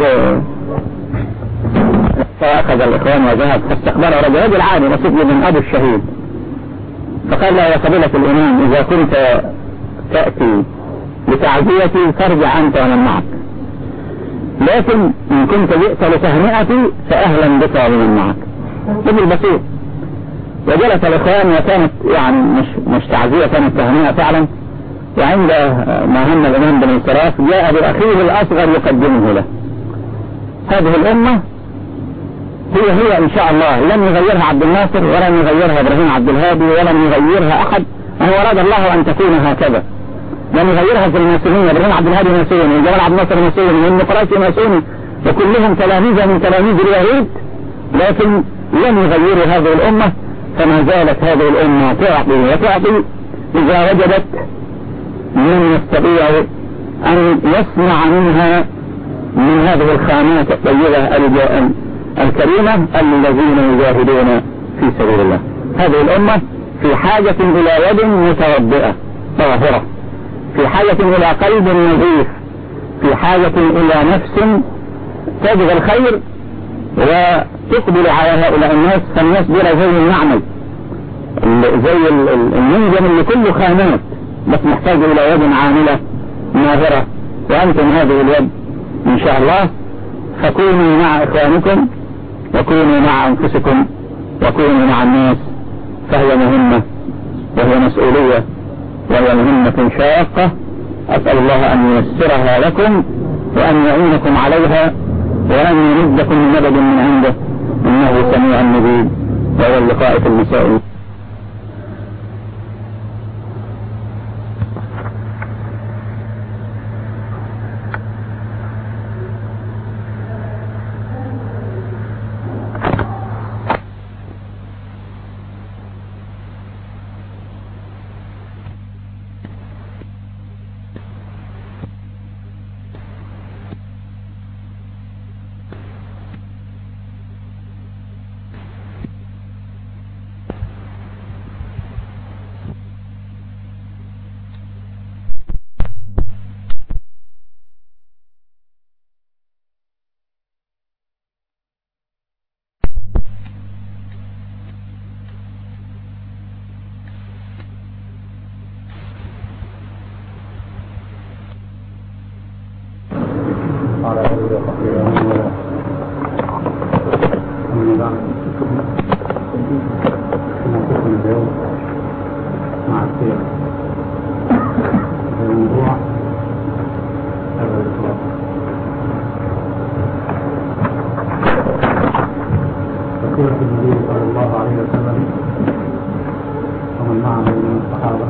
فأخذ الإخوان وذهب فاستقبله رجل رجل عادي نصيب من أبو الشهيد، فقال له يا فضيلة الإمام إذا كنت تأتي لتعزيتي فارجع أنت ومن معك، لكن إن كنت جئت لتهنئتي فأهلا بك ومن معك. ابن بسيط. وجلس الإخوان وكانت يعني مش, مش تعزية، كانت تهنئة فعلا. وعند ما هم الإمام بالانصراف جاء بأخيه الأصغر يقدمه له. هذه الأمة هي هي إن شاء الله لن يغيرها عبد الناصر ولن يغيرها إبراهيم عبد الهادي ولن يغيرها أحد، وهو أراد الله أن تكون هكذا. لن يغيرها في الماسونية، إبراهيم عبد الهادي ماسوني وجمال عبد الناصر ماسوني والنقراشي ماسوني وكلهم تلاميذ من تلاميذ اليهود، لكن لن يغيروا هذه الأمة. فما زالت هذه الأمة تعطي وتعطي إذا وجدت من يستطيع أن يصنع منها من هذه الخامات الطيبة الكريمة الذين يجاهدون في سبيل الله. هذه الأمة في حاجة إلى يد متوضئة طاهرة، في حاجة إلى قلب نظيف، في حاجة إلى نفس تجد الخير وتقبل على هؤلاء الناس. فالناس دول زي النعمل، زي المنجم اللي كله خامات، بس محتاج إلى يد عاملة ماهرة، وأنتم هذه اليد إن شاء الله. فكونوا مع إخوانكم وكونوا مع أنفسكم وكونوا مع الناس، فهي مهمة وهي مسؤولية وهي مهمة شاقة. أسأل الله أن ييسرها لكم وأن يعينكم عليها وأن يمدكم من مدد من عنده، إنه سميع مجيب. وهو اللقاء في المساء. على أول تقريبا من بعد نقسم اليوم مع السير الموضوع هذا الإطلاق. فسيرة النبي صلى الله عليه وسلم ومن معه من الصحابة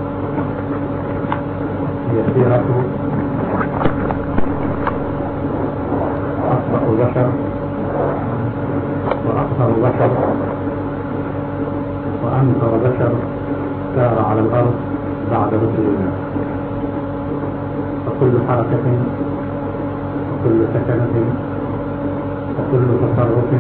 هي سيرة بشر وأكثر بشر وأنكر بشر سار على الأرض بعد رسل الله. فكل حركة وكل سكنة وكل تصرف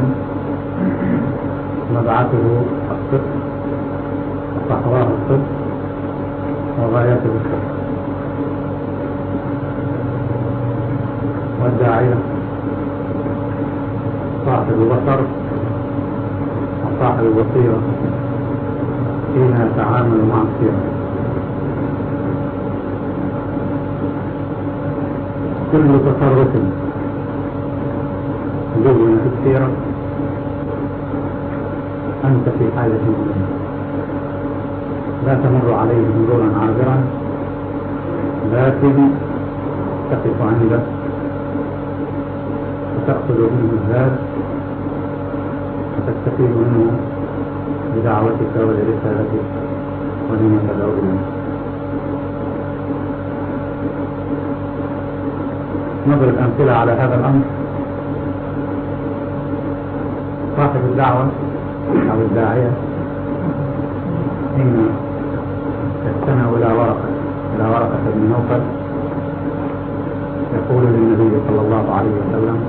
مبعثه الصدق وصحواه الصدق وغايته الصدق. والداعية صاحب البصر وصاحب البصيرة حين يتعامل مع السيرة. كل تصرف جزء في السيرة أنت في حالة منه، لا تمر عليه مرورا عابرا، لكن تقف عنده وتأخذ منه الزاد وتستفيد منه بدعوتك ولرسالتك ولما تدعو إليه. نضرب أمثلة على هذا الأمر. صاحب الدعوة أو الداعية حين يستمع إلى ورقة إلى ورقة بن نوفل يقول للنبي صلى الله عليه وسلم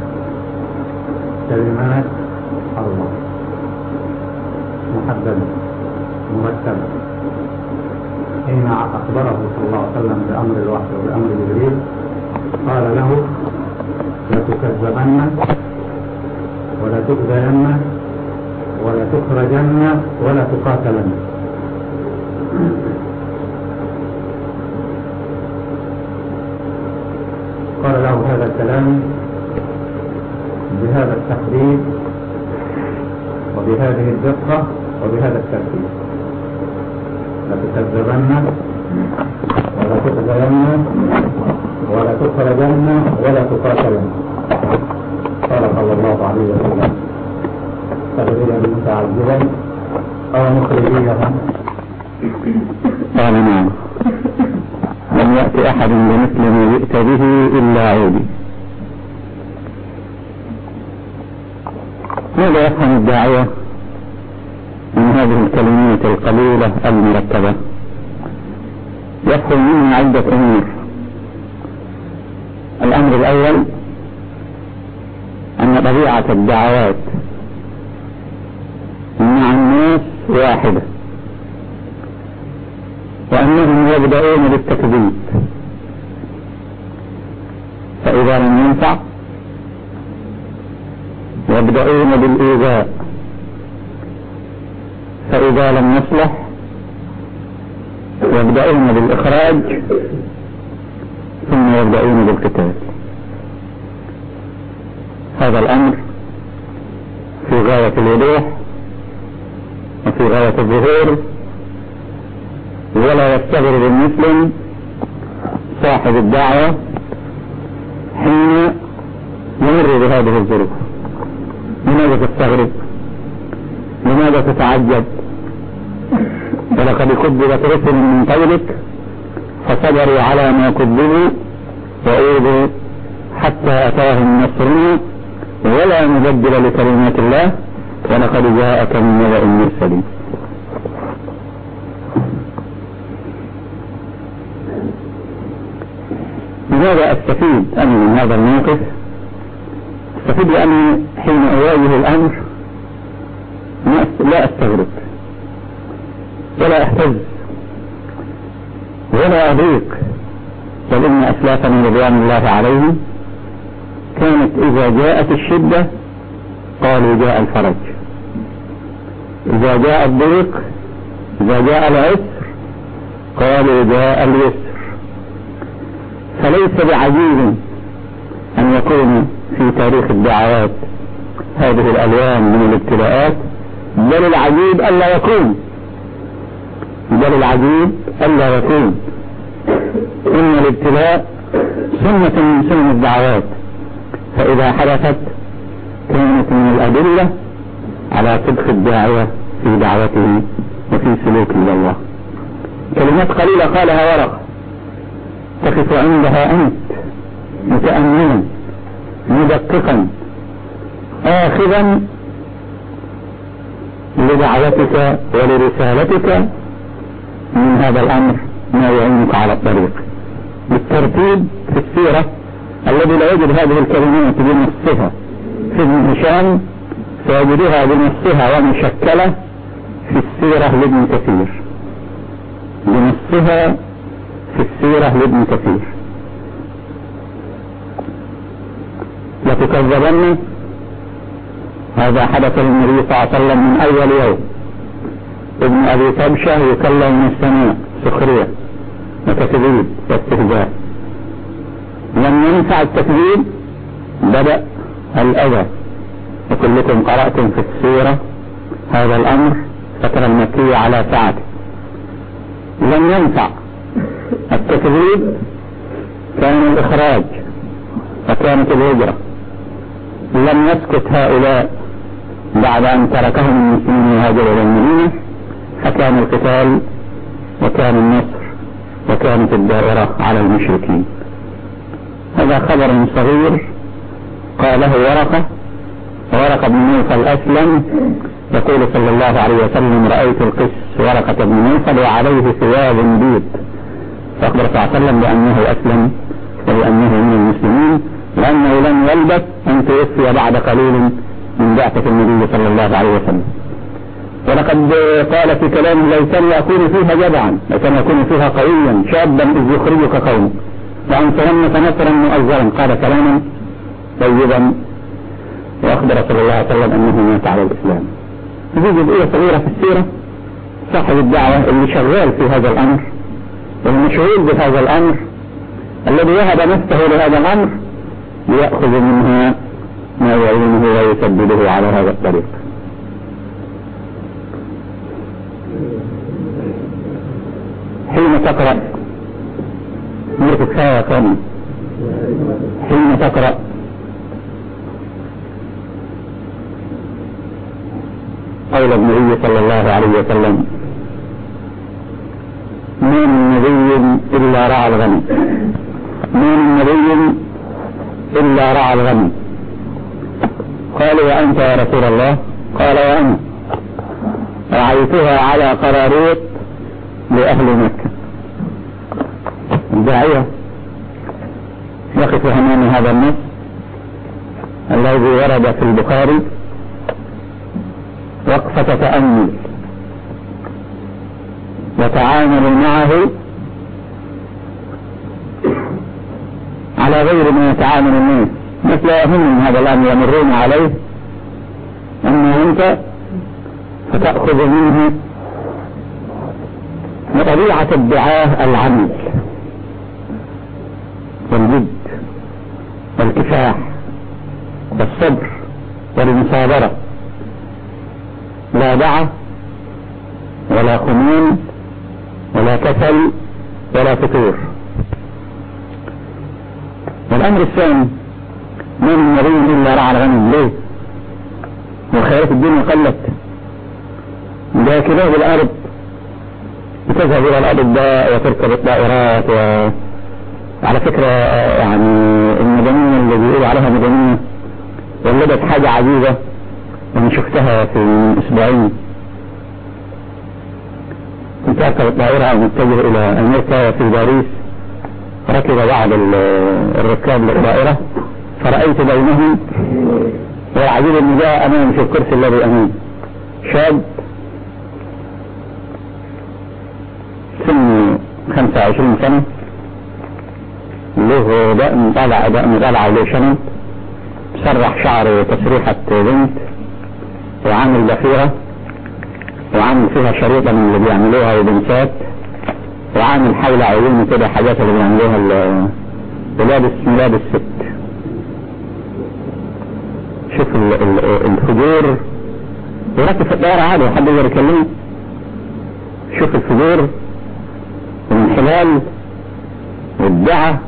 كلمات الله محددة مرتبة. حين أخبره صلى الله عليه وسلم بأمر الوحي وبأمر جبريل قال له لا تكذبن ولا تؤذين ولا تخرجن ولا تقاتلن. قال له هذا الكلام بهذا التحديد وبهذه الدقة وبهذا الترتيب: لا تكذبن ولا تؤذين ولا تخرجن ولا تقاتلن. قال صلى الله عليه وسلم: تغييرا متعجبا أو مخرجيا؟ قال: نعم، لم يأتي أحد بمثل ما جئت به إلا عودي. ماذا يفهم الداعية من هذه الكلمات القليلة المرتبة؟ يفهم منها عدة أمور. الأمر الأول أن طبيعة الدعوات مع الناس واحدة، وأنهم يبدأون بالتكذيب، فإذا لم ينفع يبدأون بالإيذاء، فإذا لم يصلح يبدأون بالإخراج، ثم يبدأون بالقتال. هذا الأمر في غاية الوضوح وفي غاية الظهور، ولا يستغرب المسلم صاحب الدعوة حين يمر بهذه الظروف. لماذا تستغرب؟ لماذا تتعجب؟ ولقد كذبت رسل من قبلك فصبروا على ما كذبوا وأوذوا حتى أتاهم نصرنا ولا مبدل لكلمات الله ولقد جاءك من نبأ المرسلين. لماذا أستفيد أنا من هذا الموقف؟ أستفيد لأني حين أواجه الأمر لا أستغرب ولا أهتز ولا أضيق، بل إن أسلافنا رضوان الله عليهم كانت إذا جاءت الشدة قالوا جاء الفرج، إذا جاء الضيق، إذا جاء العسر قالوا جاء اليسر. فليس بعجيب أن يكون في تاريخ الدعوات هذه الألوان من الابتلاءات، بل العجيب ألا يكون بل العجيب ألا يكون إن الابتلاء سنة من سنن الدعوات، فإذا حدثت كانت من الأدلة على صدق الداعية في دعوته وفي سلوكه إلى الله. كلمات قليلة قالها ورقة تقف عندها أنت متأملا مدققا آخذا لدعوتك ولرسالتك من هذا الأمر ما يعينك على الطريق. بالترتيب في السيرة الذي لا يجد هذه الكلمات بنصها في ابن هشام سيجدها بنصها ومشكلة في السيرة لابن كثير، بنصها في السيرة لابن كثير. لتكذبن، هذا حدث للنبي صلى الله عليه وسلم من أول يوم، ابن أبي كبشة يكلم من السماء سخرية وتكذيب واستهزاء. لم ينفع التكذيب بدأ الأذى، وكلكم قرأتم في السيرة هذا الأمر فترة المكية على ساعته. لم ينفع التكذيب كان الإخراج وكانت الهجرة. لم يسكت هؤلاء بعد أن تركهم المسلمين يهاجروا إلى المدينة، فكان القتال وكان النصر وكانت الدائرة على المشركين. هذا خبر صغير قاله ورقة ورقة بن نوفل أسلم، يقول صلى الله عليه وسلم: رأيت القس ورقة بن نوفل وعليه ثياب بيض، فأخبر صلى الله عليه وسلم بأنه أسلم وبأنه من المسلمين، لأنه لم يلبث أن توفي بعد قليل من بعثة النبي صلى الله عليه وسلم. ولقد قال في كلام: ليتني أكون فيها جدعا، ليتني أكون فيها قويا شابا إذ يخرجك قوم وأنصرنك نصرا مؤزرا. قال كلاما طيبا، وأخبر صلى الله عليه وسلم أنه مات على الإسلام. هذه جزئية صغيرة في السيرة. صاحب الدعوة اللي شغال في هذا الأمر والمشغول بهذا الأمر الذي وهب نفسه لهذا الأمر ليأخذ منها ما يعينه ويسدده على هذا الطريق. حين تقرأ مرتك يا كامل، حين تقرأ قول النبي صلى الله عليه وسلم: ما من نبي إلا رعى الغنم، ما من نبي إلا رعى الغنم. قالوا: وأنت يا رسول الله؟ قال: وأنا رعيتها على قراريط لأهل مكة. الداعية يقف أمام هذا النص الذي ورد في البخاري وقفة تأمل، وتعامل معه على غير ما يتعامل الناس. مثل هم هذا الآن يمرون عليه أما أنت فتأخذ منه بطبيعة الدعاة العمل والجد والكفاح والصبر والمصابرة، لا دعة ولا خمول ولا كسل ولا فتور. والأمر الثاني: ما من نبي إلا رعى الغنم. ليه؟ وخيرات الدنيا قلت، ده كلاب الأرض بتذهب إلى الأطباء وتركب الطائرات. وعلى فكرة يعني المدنية اللي بيقولوا عليها مدنية ولدت حاجة عجيبة، أنا شفتها في أسبوعين. كنت أركب الطائرة أو متجه إلى أمريكا في باريس، ركب بعض الركاب للطائرة فرأيت بينهم، والعجيب أن جاء أمام في الكرسي الذي أمام شاب سن خمسة وعشرين سنة، له دقن طالع دقن طالع له شنب، سرح شعره تسريحة بنت، وعامل ضفيرة، وعامل فيها شريطة من اللي بيعملوها وبنسات، وعامل حول عيونه كده حاجات اللي بيعملوها ولابس ملابس ست. شوف الفجور، وركب في الطيارة عادي وحد يقدر يكلمه. شوف الفجور والانحلال والدعة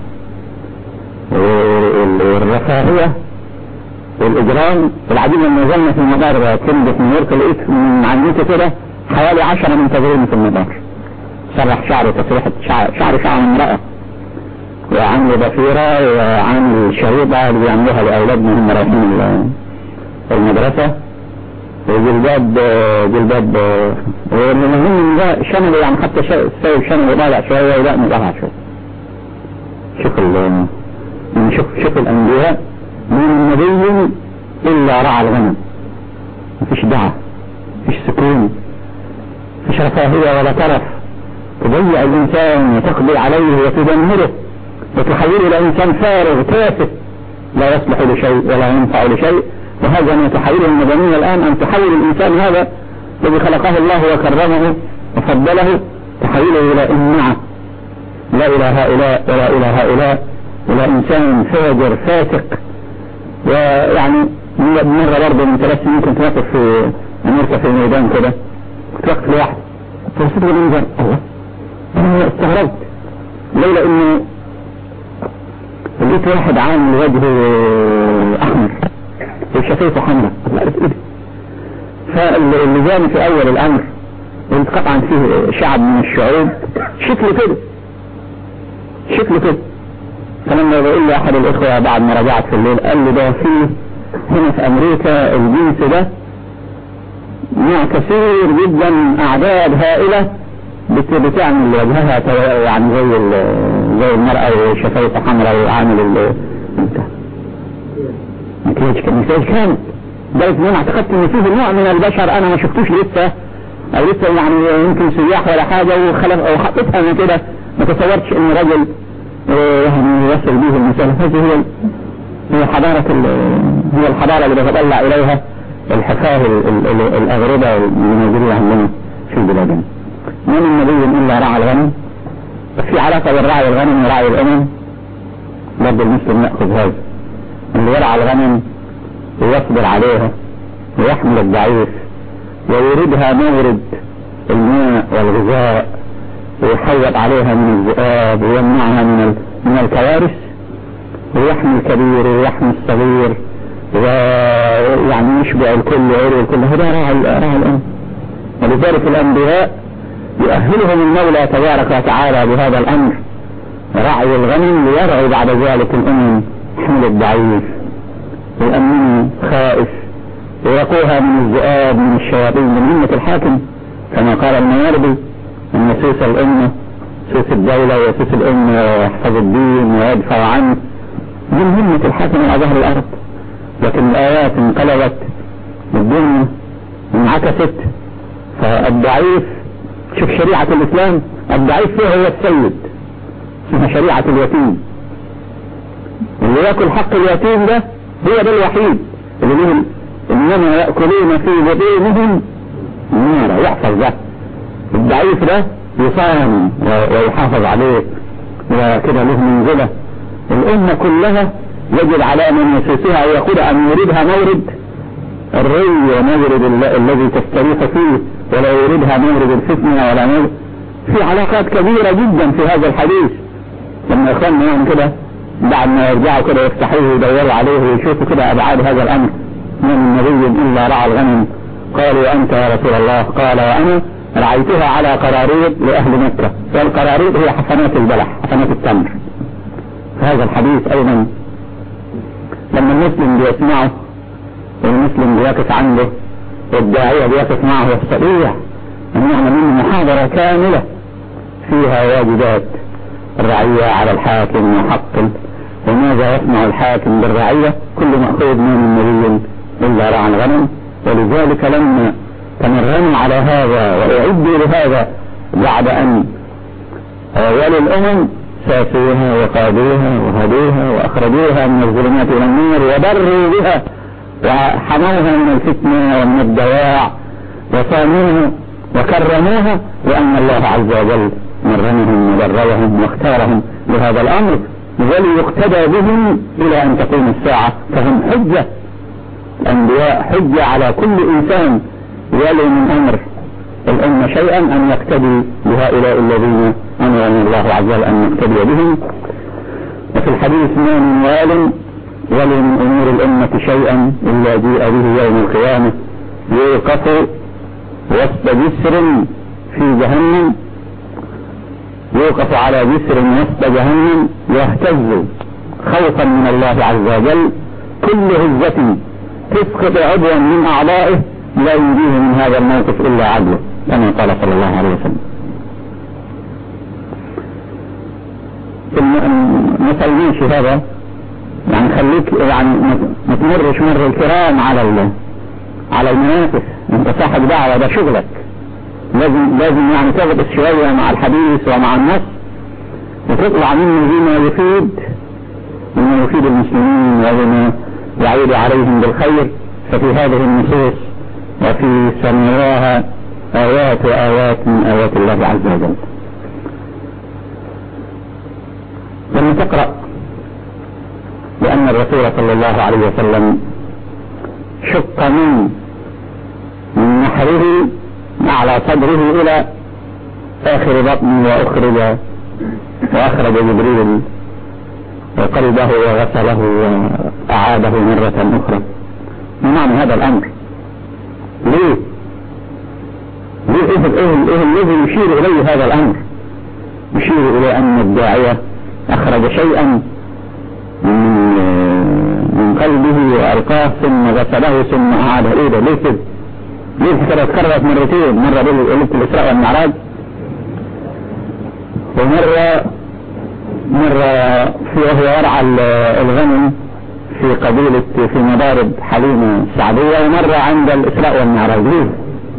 والرفاهية والإجرام. العجيب لما نزلنا في المطار كنت في نيويورك لقيت من عندي كده حوالي عشرة منتظرين في المطار، سرح شعره تسريحة شعر شعر شعر امرأة، وعامل ضفيرة وعامل شريطة اللي بيعملوها لأولادنا هم رايحين المدرسة، وجلباب جلباب والمهم ده شنب، يعني حتى سايب شنب طالع شوية ولا مطلع شوية. شوف ال شوف شوف الأنبياء من نبي إلا رعى الغنم. مفيش دعة، مفيش سكون، مفيش رفاهية ولا طرف تضيع الإنسان وتقضي عليه وتدمره وتحوله إلى إنسان فارغ تافه لا يصلح لشيء ولا ينفع لشيء. وهذا ما تحوله المدنية الآن، أن تحول الإنسان هذا الذي خلقه الله وكرمه وفضله تحويله إلى إمعة لا إلى هؤلاء ولا إلى هؤلاء، إلى إنسان فاجر فاسق. ويعني مرة برضه من ثلاث سنين كنت واقف في أمريكا في الميدان كده، كنت واقف لوحدي فرصت لي منظر الله، أنا استغربت لولا إنه لقيت واحد عامل وجهه أحمر وشفايفه حمراء. فاللي جاني في أول الأمر قلت قطعا فيه شعب من الشعوب شكله كده شكله كده. فلما بقول لي أحد الإخوة بعد ما رجعت في الليل قال لي ده فيه هنا في أمريكا الجنس ده نوع كثير جدا أعداد هائلة بتعمل وجهها يعني زي زي المرأة وشفايفها حمراء وعامل ال مكياج مكياج كامل. لدرجة ان انا اعتقدت ان فيه نوع من البشر انا ما شفتوش لسه او لسه يعني يمكن سياح ولا حاجة وخلف او حطيتها من كده ما تصورتش ان رجل يعني يصل به المسألة. هذه هي هي حضارة هي الحضارة اللي بتطلع اليها الحفاة الاغربة الموجودة عندنا في بلادنا. ما من نبي الا رعى الغنم. في علاقة بين رعي الغنم ورعي الامم برضه المسلم يأخذ هذا، اللي يرعى الغنم ويصبر عليها ويحمل الضعيف ويوردها مورد الماء والغذاء ويحوط عليها من الذئاب ويمنعها من من الكوارث ويحمي الكبير ويحمي الصغير ويعني يشبع الكل ويروي الكل. هذا راعي راعي الأمم. ولذلك الأنبياء يؤهلهم المولى تبارك وتعالى بهذا الأمر، رعي الغنم ليرعي بعد ذلك الأمم، حمل الضعيف ويأمنوا خائف ويقوها من الذئاب من الشياطين من همة الحاكم، كما قال المواردي أن يسوس الأمة سوس الدولة ويسوس الأمة ويحفظ الدين ويدفع عنه من همة الحاكم على ظهر الأرض. لكن الآيات انقلبت الدنيا انعكست، فالضعيف شوف شريعة الإسلام الضعيف فيه هو السيد، اسمها شريعة اليتيم. اللي يأكل حق اليتيم ده هو ده الوحيد اللي لهم إنما يأكلون في بطونهم نارا. يحفظ ده الضعيف ده يصان ويحافظ عليه وكده له منزلة. الأمة كلها يجب على من يسوسها ويقول أن يريدها مورد الري ومورد الذي تستريح فيه ولا يريدها مورد الفتنة ولا مورد. في علاقات كبيرة جدا في هذا الحديث. لما يخلنا يعني كده بعد ما يرجعوا كده يفتحوه ويدوروا عليه ويشوفوا كده أبعاد هذا الأمر. من نبي إلا رعى الغنم قالوا أنت يا رسول الله؟ قال وأنا رعيتها على قراريط لأهل مكة، والقراريط هي حفنات البلح حفنات التمر. هذا الحديث أيضا لما المسلم بيسمعه والمسلم بيقف عنده والداعية بيقف معه يستطيع أن يعمل منه محاضرة كاملة فيها واجبات الرعية على الحاكم وحق وماذا يصنع الحاكم بالرعية، كل مأخوذ من النبي إلا رعى الغنم. ولذلك لما تمرنوا على هذا وأعدوا لهذا بعد أن ولي الأمم ساسوها وقادوها وهدوها وأخرجوها من الظلمات إلى النور وبروا بها وحموها من الفتنة ومن الدواع وصانوها وكرموها، لأن الله عز وجل مرنهم وبررهم واختارهم لهذا الأمر وليقتدى بهم إلى أن تقوم الساعة. فهم حجة، الأنبياء حجة على كل إنسان يلي من أمر الأمة شيئا أن يقتدي بهؤلاء الذين أمرنا الله عز وجل أن نقتدي بهم. وفي الحديث ما من وال ولي من أمور الأمة شيئا إلا جيء به يوم القيامة يوقف وسط جسر في جهنم، يوقف على جسر وسط جهنم يهتز خوفا من الله عز وجل، كل هزة تسقط عضوا من أعضائه لا ينجيه من هذا الموقف إلا عدله، كما قال صلى الله عليه وسلم. مثل ماشي هذا يعني خليك يعني ما تمرش مر الكرام على على المنافس، انت صاحب دعوة ده شغلك، لازم لازم يعني تغطس شوية مع الحديث ومع النص وتطلع منه بما يفيد بما يفيد المسلمين وبما يعود عليهم بالخير. ففي هذه النصوص وفي سماواها آيات وآيات من آيات الله عز وجل. لما تقرأ بأن الرسول صلى الله عليه وسلم شق من من نحره على صدره إلى آخر بطن وأخرج وأخرج جبريل وقلبه وغسله وأعاده مرة أخرى. ما معنى هذا الأمر؟ ليه؟ ليه إيه, إيه, إيه الذي يشير إليه هذا الأمر؟ يشير إلى أن الداعية أخرج شيئا من, من قلبه وألقاه ثم غسله ثم أعاده. إيه ده؟ ليه كده؟ ليه الحكاية اتكررت مرتين؟ مرة ليلة الإسراء والمعراج، ومرة مرة في وهو يرعى الغنم في قبيلة في مضارب حليمة السعدية، ومرة عند الإسراء والمعراج. ليه؟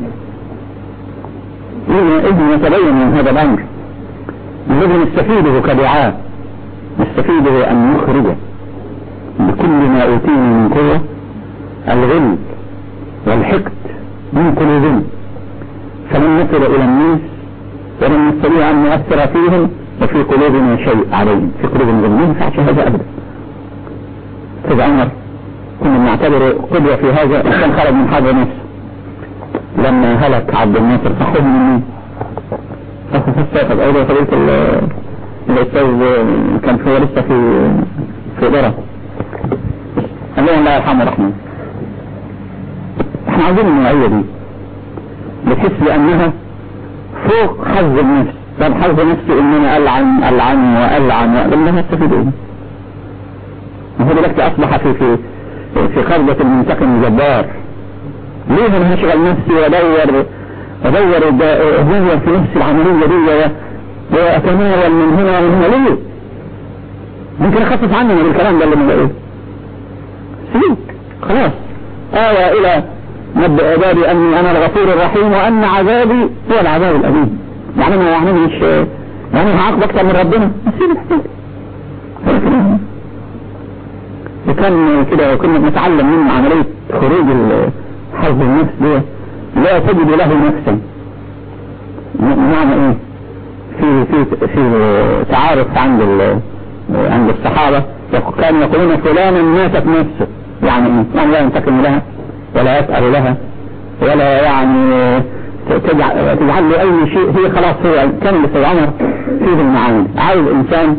إذن يتبين من هذا الأمر الذي نستفيده كدعاء، نستفيده أن نخرج بكل ما أوتينا من قوة الغل والحقد من قلوبنا، فلن نصل إلى الناس ولن نستطيع أن نؤثر فيهم وفي قلوبنا شيء عليهم، في قلوبنا ما ينفعش هذا أبدا. سيد عمر كنا نعتبر قدوة في هذا، كان خرج من حظ نفسه لما هلك عبد الناصر صحيح مني فاستيقظ أيضا فضيلة الأستاذ كان هو لسه في في درة الله الله يرحمه رحمه. احنا عايزين النوعية دي بتحس بأنها فوق حظ النفس، بل حظ نفسي اننا ألعن ألعن وألعن وألعن استفيد ايه؟ وهو دلوقتي أصبح في في في قربة المنتقم الجبار. ليه انا هشغل نفسي وادور ادور هو في نفس العملية دي واتناول من هنا ومن هنا؟ ليه؟ ممكن اخفف عنه من الكلام ده اللي من ايه؟ سيبك خلاص. آية الى نبدأ عبادي اني انا الغفور الرحيم وان عذابي هو العذاب الاليم. يعني ما يعني مش يعني هعاقب اكتر من ربنا؟ سيب الحساب. وكان كده وكنا بنتعلم من عملية خروج حظ النفس دي لا تجد له نفسا. معنى ايه؟ في في في تعارف عند عند الصحابة كانوا يقولون فلانا ماتت نفسه، يعني يعني لا ينتقم لها ولا يسأل لها ولا يعني تجعل, تجعل له اي شيء، هي خلاص هو كان لسيد عمر فيه المعاني. عايز انسان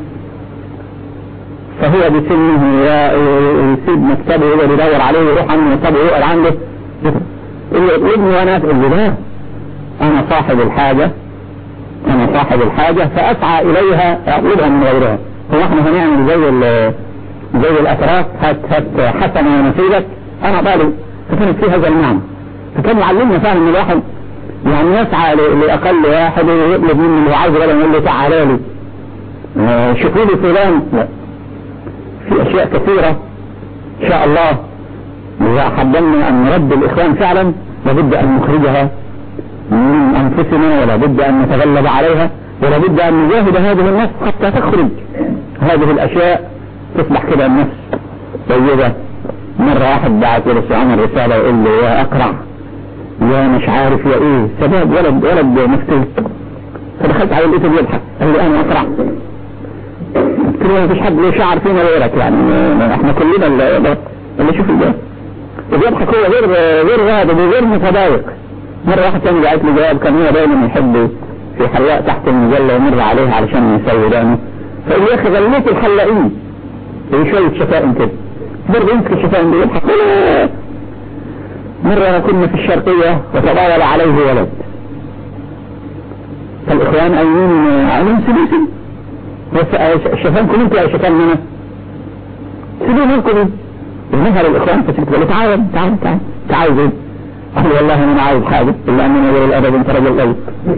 فهو بسنه يسيب مكتبه يقدر يدور عليه ويروح عنه مكتبه ويقعد عنده ابني وانا تقول له لا انا صاحب الحاجة انا صاحب الحاجة فاسعى اليها اطلبها من غيرها. هو احنا هنعمل زي زي الاتراك هات هات حسن ونسيبك انا طالب. فكانت في هذا المعنى، فكان يعلمنا فعلا ان الواحد يعني يسعى لاقل واحد ويطلب منه اللي عايزه ولا يقول له تعالى لي شوفوا لي فلان. لا، في اشياء كثيرة ان شاء الله اذا حبنا ان نرد الاخوان فعلا لابد ان نخرجها من انفسنا ولا بد ان نتغلب عليها ولا بد ان نجاهد هذه النفس حتى تخرج هذه الاشياء تصبح كده النفس طيبة. مرة واحد بعت الى سيد عمر رسالة يقول له يا اقرع يا مش عارف يا ايه سباب ولد ولد مفتوح. فدخلت عليه لقيته بيضحك قال لي انا اقرع. قلت له مفيش حد له شعر فينا غيرك، يعني احنا كلنا اللي, اللي شوف ده وبيضحك هو غير غير غاضب وغير متضايق. مرة واحد تاني بعت لي جواب كان هو دايما يحب في حلاق تحت المجلة ومر عليها علشان يسوي دانه فقال يا اخي غليت الحلاقين شوية شفائن كده برضه يمسك الشفائن دي يضحك. مرة كنا في الشرقية وتضاول عليه ولد فالاخوان قايمين عليهم سلوسي بس الشفائن كلهم كده شفائن منها سلوه منكم ونهر الاخوان فسكت له تعال تعال تعال تعال زين. قال والله انا عايز حاجة الا اننا غير الادب انت رجل قوي.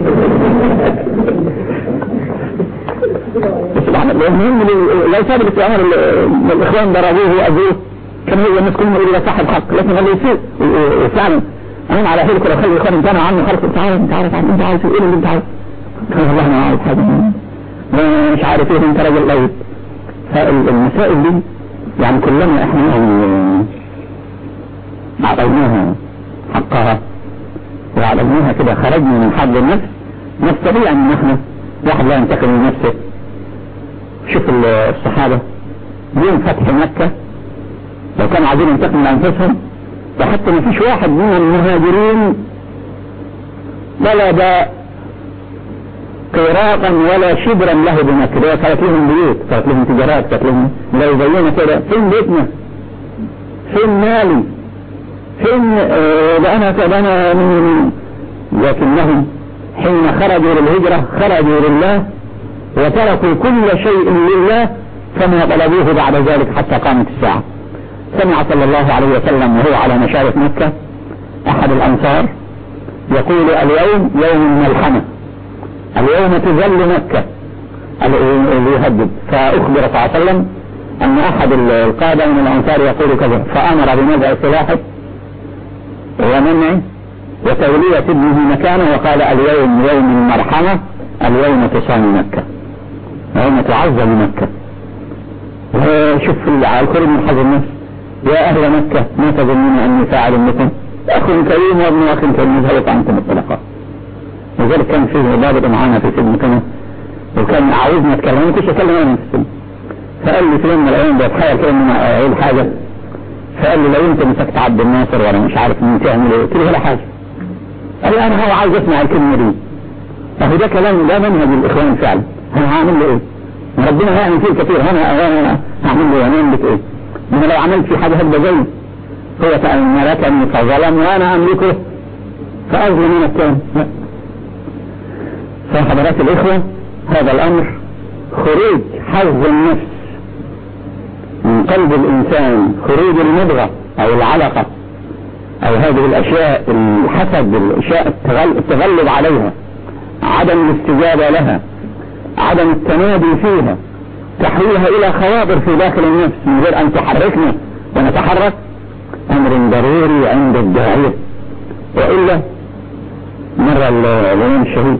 سبحان الله. المهم لو ثابت الامر الاخوان ضربوه واذوه كان هو الناس كلهم يقولوا له صاحب حق لكن قال له يسيء فعلا انا على حيلك لو خلي الاخوان امتنعوا عنه خلص تعالى انت عارف انت عايز ايه اللي انت عايز. قال والله انا عايز حاجة مش عارف ايه انت رجل قوي. فالمسائل دي يعني كلنا احنا اعطيناها حقها وعلموها كده خرجنا من حد النفس. نفس طبيعي ان احنا واحد لا ينتقم من نفسه. شوف الصحابة يوم فتح مكة لو كانوا عايزين ينتقموا من انفسهم، وحتى ما فيش واحد من المهاجرين بلد قراطا ولا شبرا له بمكة. كانت لهم بيوت، كانت لهم تجارات، كانت لهم لا يبينوا كده فين بيتنا، فين مالي، فين ده انا ده انا من. لكنهم حين خرجوا للهجرة خرجوا لله وتركوا كل شيء لله، فما طلبوه بعد ذلك حتى قامت الساعة. سمع صلى الله عليه وسلم وهو على مشارف مكة احد الانصار يقول اليوم يوم الملحمة، اليوم تذل مكة اللي يهدد. فاخبر صلى الله عليه وسلم ان احد القادة من الانصار يقول كذا، فامر بنزع سلاحه ومنعه وتولية ابنه مكانه، وقال اليوم يوم المرحمة، اليوم تصان مكة، يوم تعظم مكة. وشوف الخروج من حظ النفس، يا اهل مكة ما تظنون اني فاعل بكم، اخ كريم وابن اخ كريم يذهب عنكم الطلقاء. وذلك كان فيه ضابط معانا في سجن كمان، وكان عاوزنا نتكلم، كنت اتكلم انا من السجن، فقال لي في يوم من الايام بتخيل كده ان اقول حاجة، فقال لي لو انت مسكت عبد الناصر وانا مش عارف مين تعمل ايه، قلت له ولا حاجة. قال لي انا هو عايز اسمع الكلمة دي. اهو ده كلام، ده منهج الاخوان فعلا. انا هعمل له ايه؟ ربنا هيعمل فيه كثير، انا انا هعمل له انا املك ايه؟ انا لو عملت في حاجة هبقى زي هو تأملكني فظلم وانا املكه فاظلم من التاني. فحضرات الاخوة هذا الامر خروج حظ النفس من قلب الانسان، خروج المضغة او العلقة او هذه الاشياء الحسد، الاشياء التغلب عليها، عدم الاستجابة لها، عدم التنادي فيها، تحويلها الى خواطر في داخل النفس من غير ان تحركنا ونتحرك، امر ضروري عند الداعية. وإلا مرة الامام الشهيد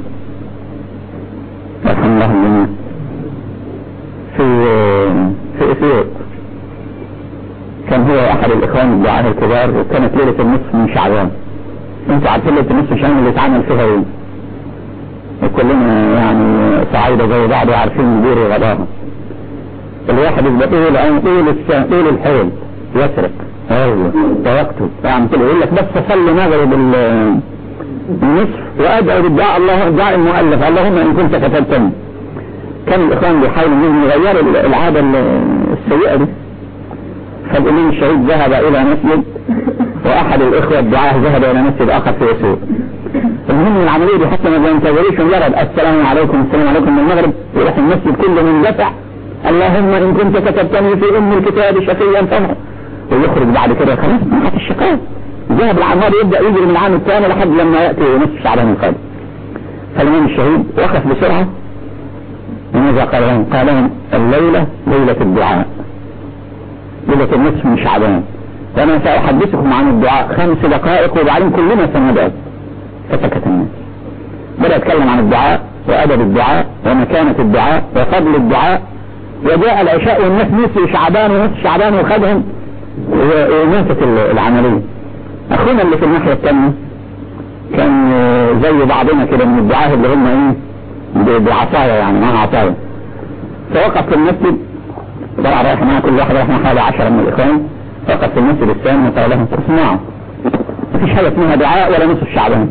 رحمه الله الجميع في في اثيوط، كان هو احد الاخوان الدعاة الكبار، وكانت ليلة النصف من شعبان. انتوا عارفين ليلة النصف من شعبان اللي اتعمل فيها ايه؟ وكلنا يعني صعيدة زي بعض وعارفين ندير وغضاها. الواحد يبقى طول عن طول السنة طول الحول يسرق ايوه ويقتل، يعني كده يقول لك بس صلي مغرب النصف وادعو بالدعاء الله الدعاء المؤلف اللهم ان كنت كتبتني. كان الاخوان بيحاولوا انهم يغيروا العادة السيئة دي. فالامام الشهيد ذهب الى مسجد، واحد الاخوة الدعاة ذهب الى مسجد اخر في اسيوط. المهم العملية دي حتى ما بينتظروش مجرد السلام عليكم السلام عليكم من المغرب، يروح المسجد كله مندفع اللهم ان كنت كتبتني في ام الكتاب شقيا فمح، ويخرج بعد كده خلاص ما الشقاء. ذهب العمار يبدأ يجري من العام الثاني لحد لما يأتي نصف شعبان القادم. فالامام الشهيد وقف بسرعة وماذا قال لهم؟ قال لهم الليلة ليلة الدعاء، ليلة النصف من شعبان، وانا سأحدثكم عن الدعاء خمس دقائق وبعدين كلنا سندعو. فسكت الناس، بدأ يتكلم عن الدعاء وأدب الدعاء ومكانة الدعاء وفضل الدعاء. وجاء العشاء والناس نسوا شعبان ونصف شعبان وخدهم وماتت العملية. أخونا اللي في الناحية الثانية كان زي بعضنا كده من الدعاء اللي هم ايه بعصايا، يعني معها عصايا. فوقف في المسجد، طلع رايح معنا كل واحد رايح معنا حوالي عشرة من الإخوان، وقف في المسجد الثاني وقال لهم اسمعوا مفيش حاجة اسمها دعاء ولا نصف شعبان.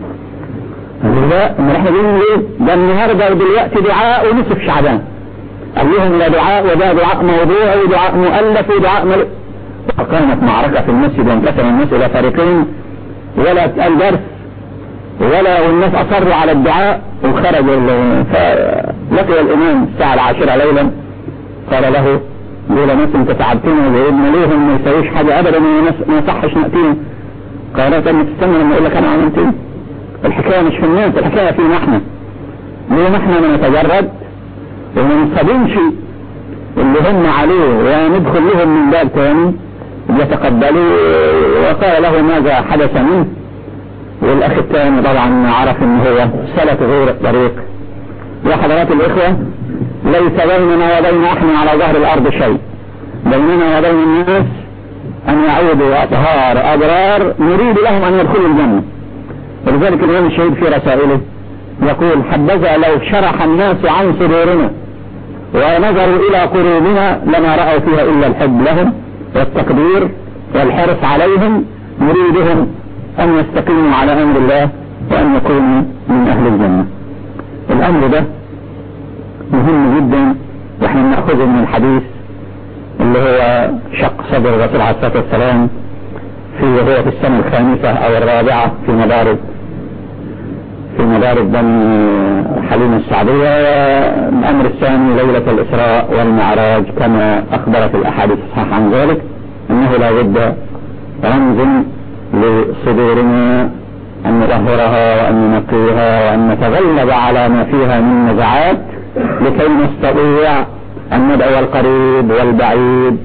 لا ما احنا بنقول ايه؟ ده النهارده ودلوقتي دعاء ونصف شعبان. قال لهم لا دعاء وده دعاء موضوعي ودعاء مؤلف ودعاء ملك. فقامت معركة في المسجد وانقسم الناس الى فريقين، ولا اتقال درس ولا، والناس اصروا على الدعاء وخرجوا. فلقي الامام الساعة العاشرة ليلا قال له دول ناس انت تعبتنا وقلنا ليهم ما يسويش حاجة ابدا ما يصحش نأتيهم. قال طب تستنى لما اقول لك انا عملت ايه؟ الحكاية مش في الناس، الحكاية فينا احنا. ليه احنا ما نتجرد وما نصدمش اللي هم عليه وندخل لهم من باب تاني يتقبلوا. وقال له ماذا حدث منه، والاخ الثاني طبعا عرف ان هو سلك غير الطريق. يا حضرات الاخوة ليس بيننا وبين احنا على ظهر الارض شيء، بيننا وبين الناس ان يعودوا اطهار ابرار نريد لهم ان يدخلوا الجنة، ولذلك الإمام الشهيد في رسائله يقول: حبذا لو شرح الناس عن صدورنا ونظروا إلى قلوبنا لما رأوا فيها إلا الحب لهم والتقدير والحرص عليهم، نريدهم أن يستقيموا على أمر الله وأن يكونوا من أهل الجنة. الأمر ده مهم جدا، ونحن نأخذه من الحديث اللي هو شق صدر الرسول عليه الصلاة والسلام في وهو في السنة الخامسة أو الرابعة في مدارج في مدارج بني حليم السعدية. الأمر الثاني ليلة الإسراء والمعراج كما أخبرت الأحاديث الصحيحة عن ذلك، أنه لا بد رمز لصدورنا أن نطهرها وأن ننقيها وأن نتغلب على ما فيها من نزعات لكي نستطيع أن ندعو القريب والبعيد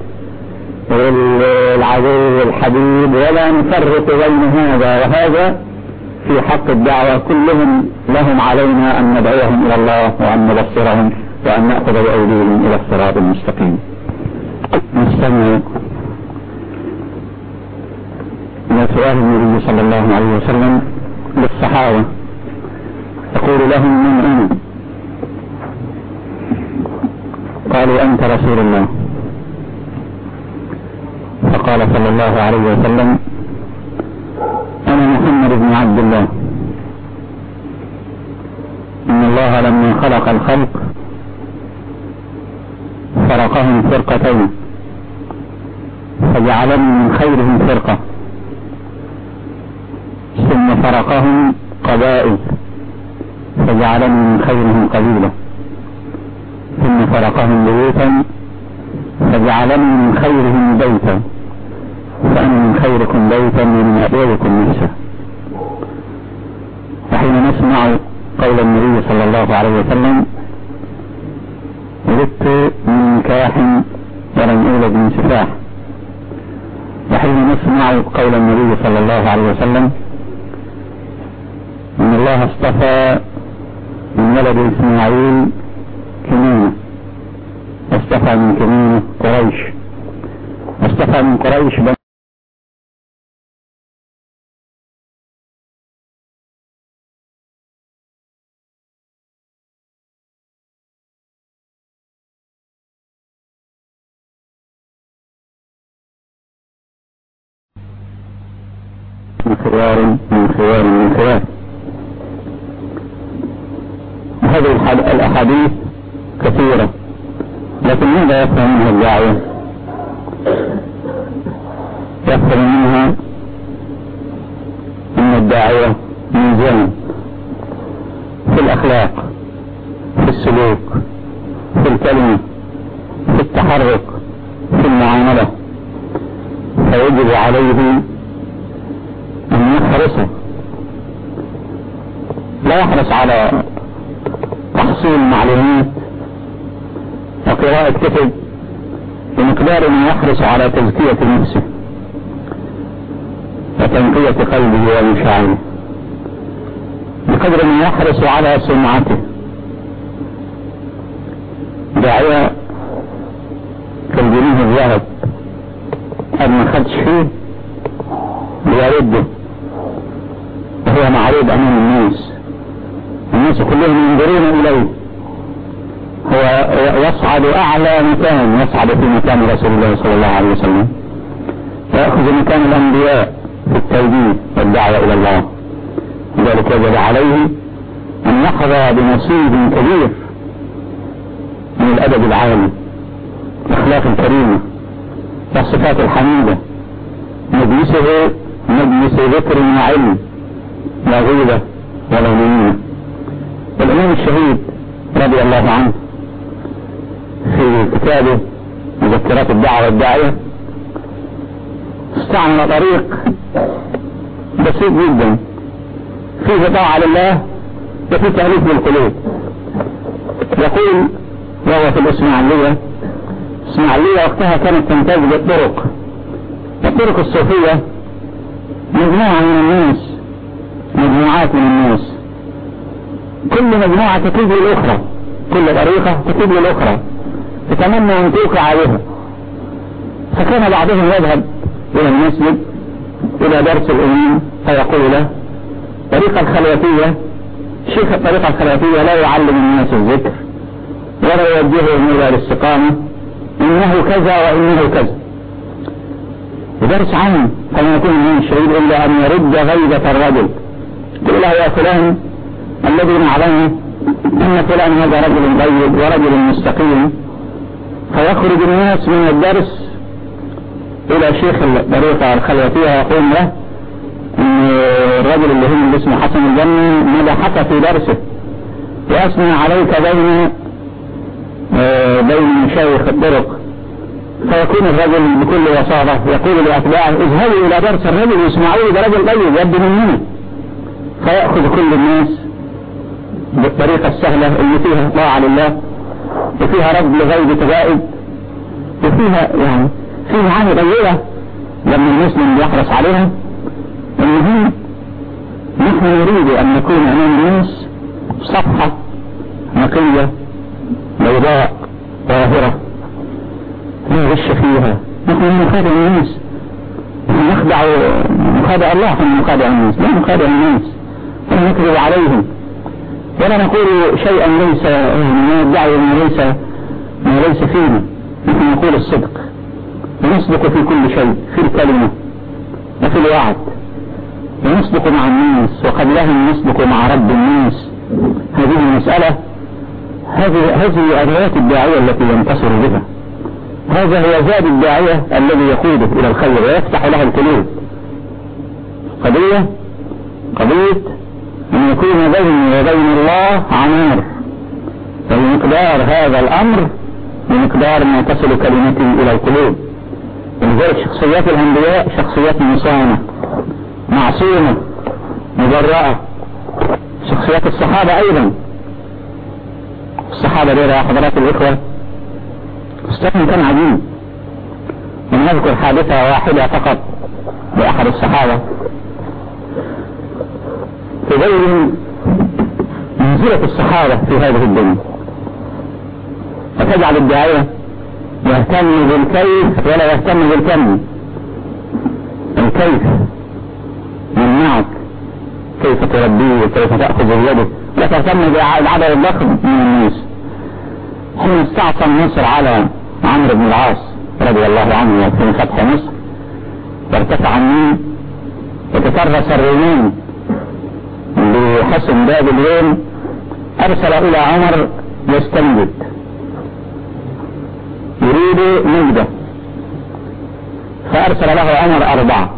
والعدو والحبيب، ولا نفرق بين هذا وهذا في حق الدعوة. كلهم لهم علينا أن ندعوهم إلى الله وأن نبصرهم وأن نأخذ بأيديهم إلى الصراط المستقيم. نستمع إلى سؤال النبي صلى الله عليه وسلم للصحابة، يقول لهم: من أنا؟ قالوا: أنت رسول الله. فقال صلى الله عليه وسلم: أنا محمد بن عبد الله. إن الله لما خلق الخلق فرقهم فرقتين فجعلني من خيرهم فرقة، ثم فرقهم قبائل فجعلني من خيرهم قبيلة، ثم فرقهم بيوتا فجعلني من خيرهم بيتا، فأنا من خيركم بيتا ومن أبوابكم نفسا. وحين نسمع قول النبي صلى الله عليه وسلم: ولدت من نكاح ولم أولد من سفاح، وحين نسمع قول النبي صلى الله عليه وسلم: إن الله اصطفى من ولد إسماعيل كنانة، واصطفى من كنانة قريش، واصطفى من قريش بني من خيار من خيار من خيار. هذه الأحاديث كثيرة، لكن ماذا يفهم منها الداعية؟ يفهم منها أن الداعية ميزان في الأخلاق، في السلوك، في الكلمة، في التحرك، في المعاملة، فيجب عليه أن يحرص، لا يحرص على تحصيل معلومات وقراءة كتب بمقدار ما يحرص على تزكية نفسه وتنقية قلبه ومشاعره، بقدر ما يحرص على سمعته. داعية كالجنيه الذهب، قد ما خدش فيه بيرده وهو معروض أمام الناس، الناس كلهم ينظرون إليه، هو يصعد أعلى مكان، يصعد في مكان رسول الله صلى الله عليه وسلم، ويأخذ مكان الأنبياء في التوجيه والدعوة إلى الله. لذلك وجب عليه أن يحظى بنصيب كبير من الأدب العالي، الأخلاق الكريمة، والصفات الحميدة. مجلسه مجلس ذكر وعلم، لا غيبة ولا نميمة. والإمام الشهيد رضي الله عنه في كتابه مذكرات الدعوة والداعية استعمل طريق بسيط جدا فيه طاعة لله وفيه تأليف للقلوب. يقول وهو في الإسماعيلية، الإسماعيلية وقتها كانت تمتاز بالطرق، الطرق الصوفية مجموعة من الناس، مجموعات من الناس، كل مجموعة تكيب للأخرى، كل طريقة تكيب للأخرى، تتمنى أن توقع بها. فكان بعضهم يذهب إلى المسجد إلى درس الإمام فيقول له: الطريقة الخلوتية، شيخ الطريقة الخلوتية لا يعلم الناس الذكر ولا يوجههم إلى الاستقامة إنه كذا وإنه كذا، ودرس عام فلا يكون من الشهيد إلا أن يرد غيبة الرجل، يقول له يا فلان الذي نعلمه أن فلان هذا رجل غيب ورجل مستقيم، فيخرج الناس من الدرس إلى شيخ الطريقة الخلوتية ويقول له إن الرجل اللي هم اسمه حسن الجني مدحك في درسه وأثنى عليك بين بين مشايخ الطرق، فيكون الرجل بكل وصافة يقول لأتباعه اذهبوا إلى درس الرجل واسمعوا ده رجل طيب يبدو مننا، فيأخذ كل الناس بالطريقة السهلة اللي فيها طاعة لله وفيها رد لغيب غائب وفيها يعني في معاني طيبة لما المسلم يحرص عليها. المهم نحن نريد أن نكون أمام الناس صفحة نقية بيضاء طاهرة لا غش فيها. نحن نخادع الناس، نحن نخدع نخادع الله، نحن نخادع الناس لا نخادع الناس ولا نكذب عليهم ولا نقول شيئا ليس ما ندعي ما ليس ما ليس فينا. نحن نقول الصدق ونصدق في كل شيء، في الكلمة وفي الوعد، ونصدق مع الناس وقبلهم نصدق مع رب الناس. هذه المسألة هذه هذه أدوات الداعية التي ينتصر بها، هذا هو زاد الداعية الذي يقوده إلى الخير ويفتح له القلوب. قضية قضية أن يكون بيني وبين الله عمار، وبمقدار هذا الأمر بمقدار ما تصل كلمتي إلى القلوب. ولذلك شخصيات الأنبياء شخصيات مصانة معصومة مبرأة. شخصيات الصحابة أيضا، الصحابة دول يا حضرات الإخوة استثنى كان عجيب. ونذكر حادثة واحدة فقط لأحد الصحابة تبين منزلة الصحابة في هذه الدنيا، وتجعل الداعية يهتم بالكيف ولا يهتم بالكم. الكيف يمنعك كيف تربيه وكيف تأخذ بيده، لا تهتم بالعدد الضخم من الناس. حين استعصى النصر على عمرو بن العاص رضي الله عنه في فتح مصر وارتفع النيل وتكرس الرومان بحسن باب اليوم، أرسل إلى عمر يستنجد يريد نجدة، فأرسل له عمر أربعة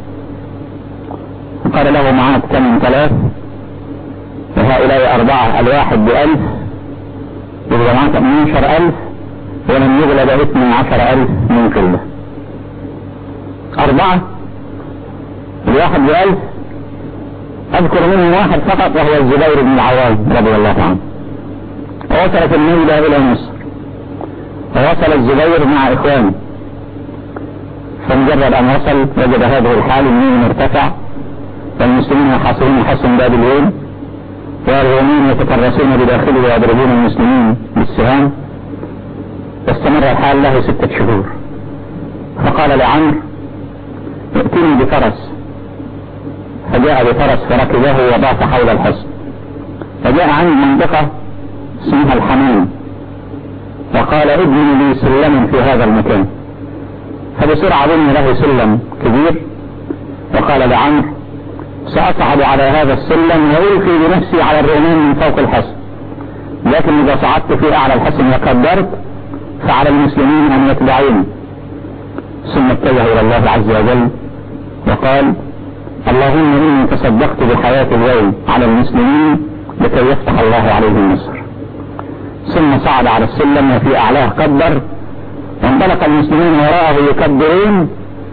وقال له معاك كم ثلاث، وهؤلاء أربعة الواحد بألف يبقى معاك اثناشر ألف ولم يغلب اثني عشر ألف من قلة. أربعة الواحد بألف أذكر منهم واحد فقط وهو الزبير بن العوام رضي الله عنه. ووصلت النجدة إلى مصر ووصل الزبير مع إخوانه، فمجرد أن وصل وجد هذه الحال، النيل مرتفع والمسلمين يحاصرون حصن باب اليوم والرومان يتكرسون بداخله ويضربون المسلمين بالسهام. واستمر الحال له ستة شهور. فقال لعمرو ائتني بفرس، فجاء بفرس فركبه وضاف حول الحصن، فجاء عند منطقة اسمها الحمام وقال ابني لي سلما في هذا المكان، فبسرعة بني له سلم كبير وقال لعمرو سأصعد على هذا السلم وألقي بنفسي على الرومان من فوق الحصن، لكن إذا صعدت في أعلى الحصن وقدرت فعلى المسلمين أن يتبعوني. ثم اتجه إلى الله عز وجل وقال اللهم إني تصدقت بحياة اليوم على المسلمين لكي يفتح الله عليهم النصر. ثم صعد على السلم وفي أعلاه قدر، وانطلق المسلمين وراءه يكبرون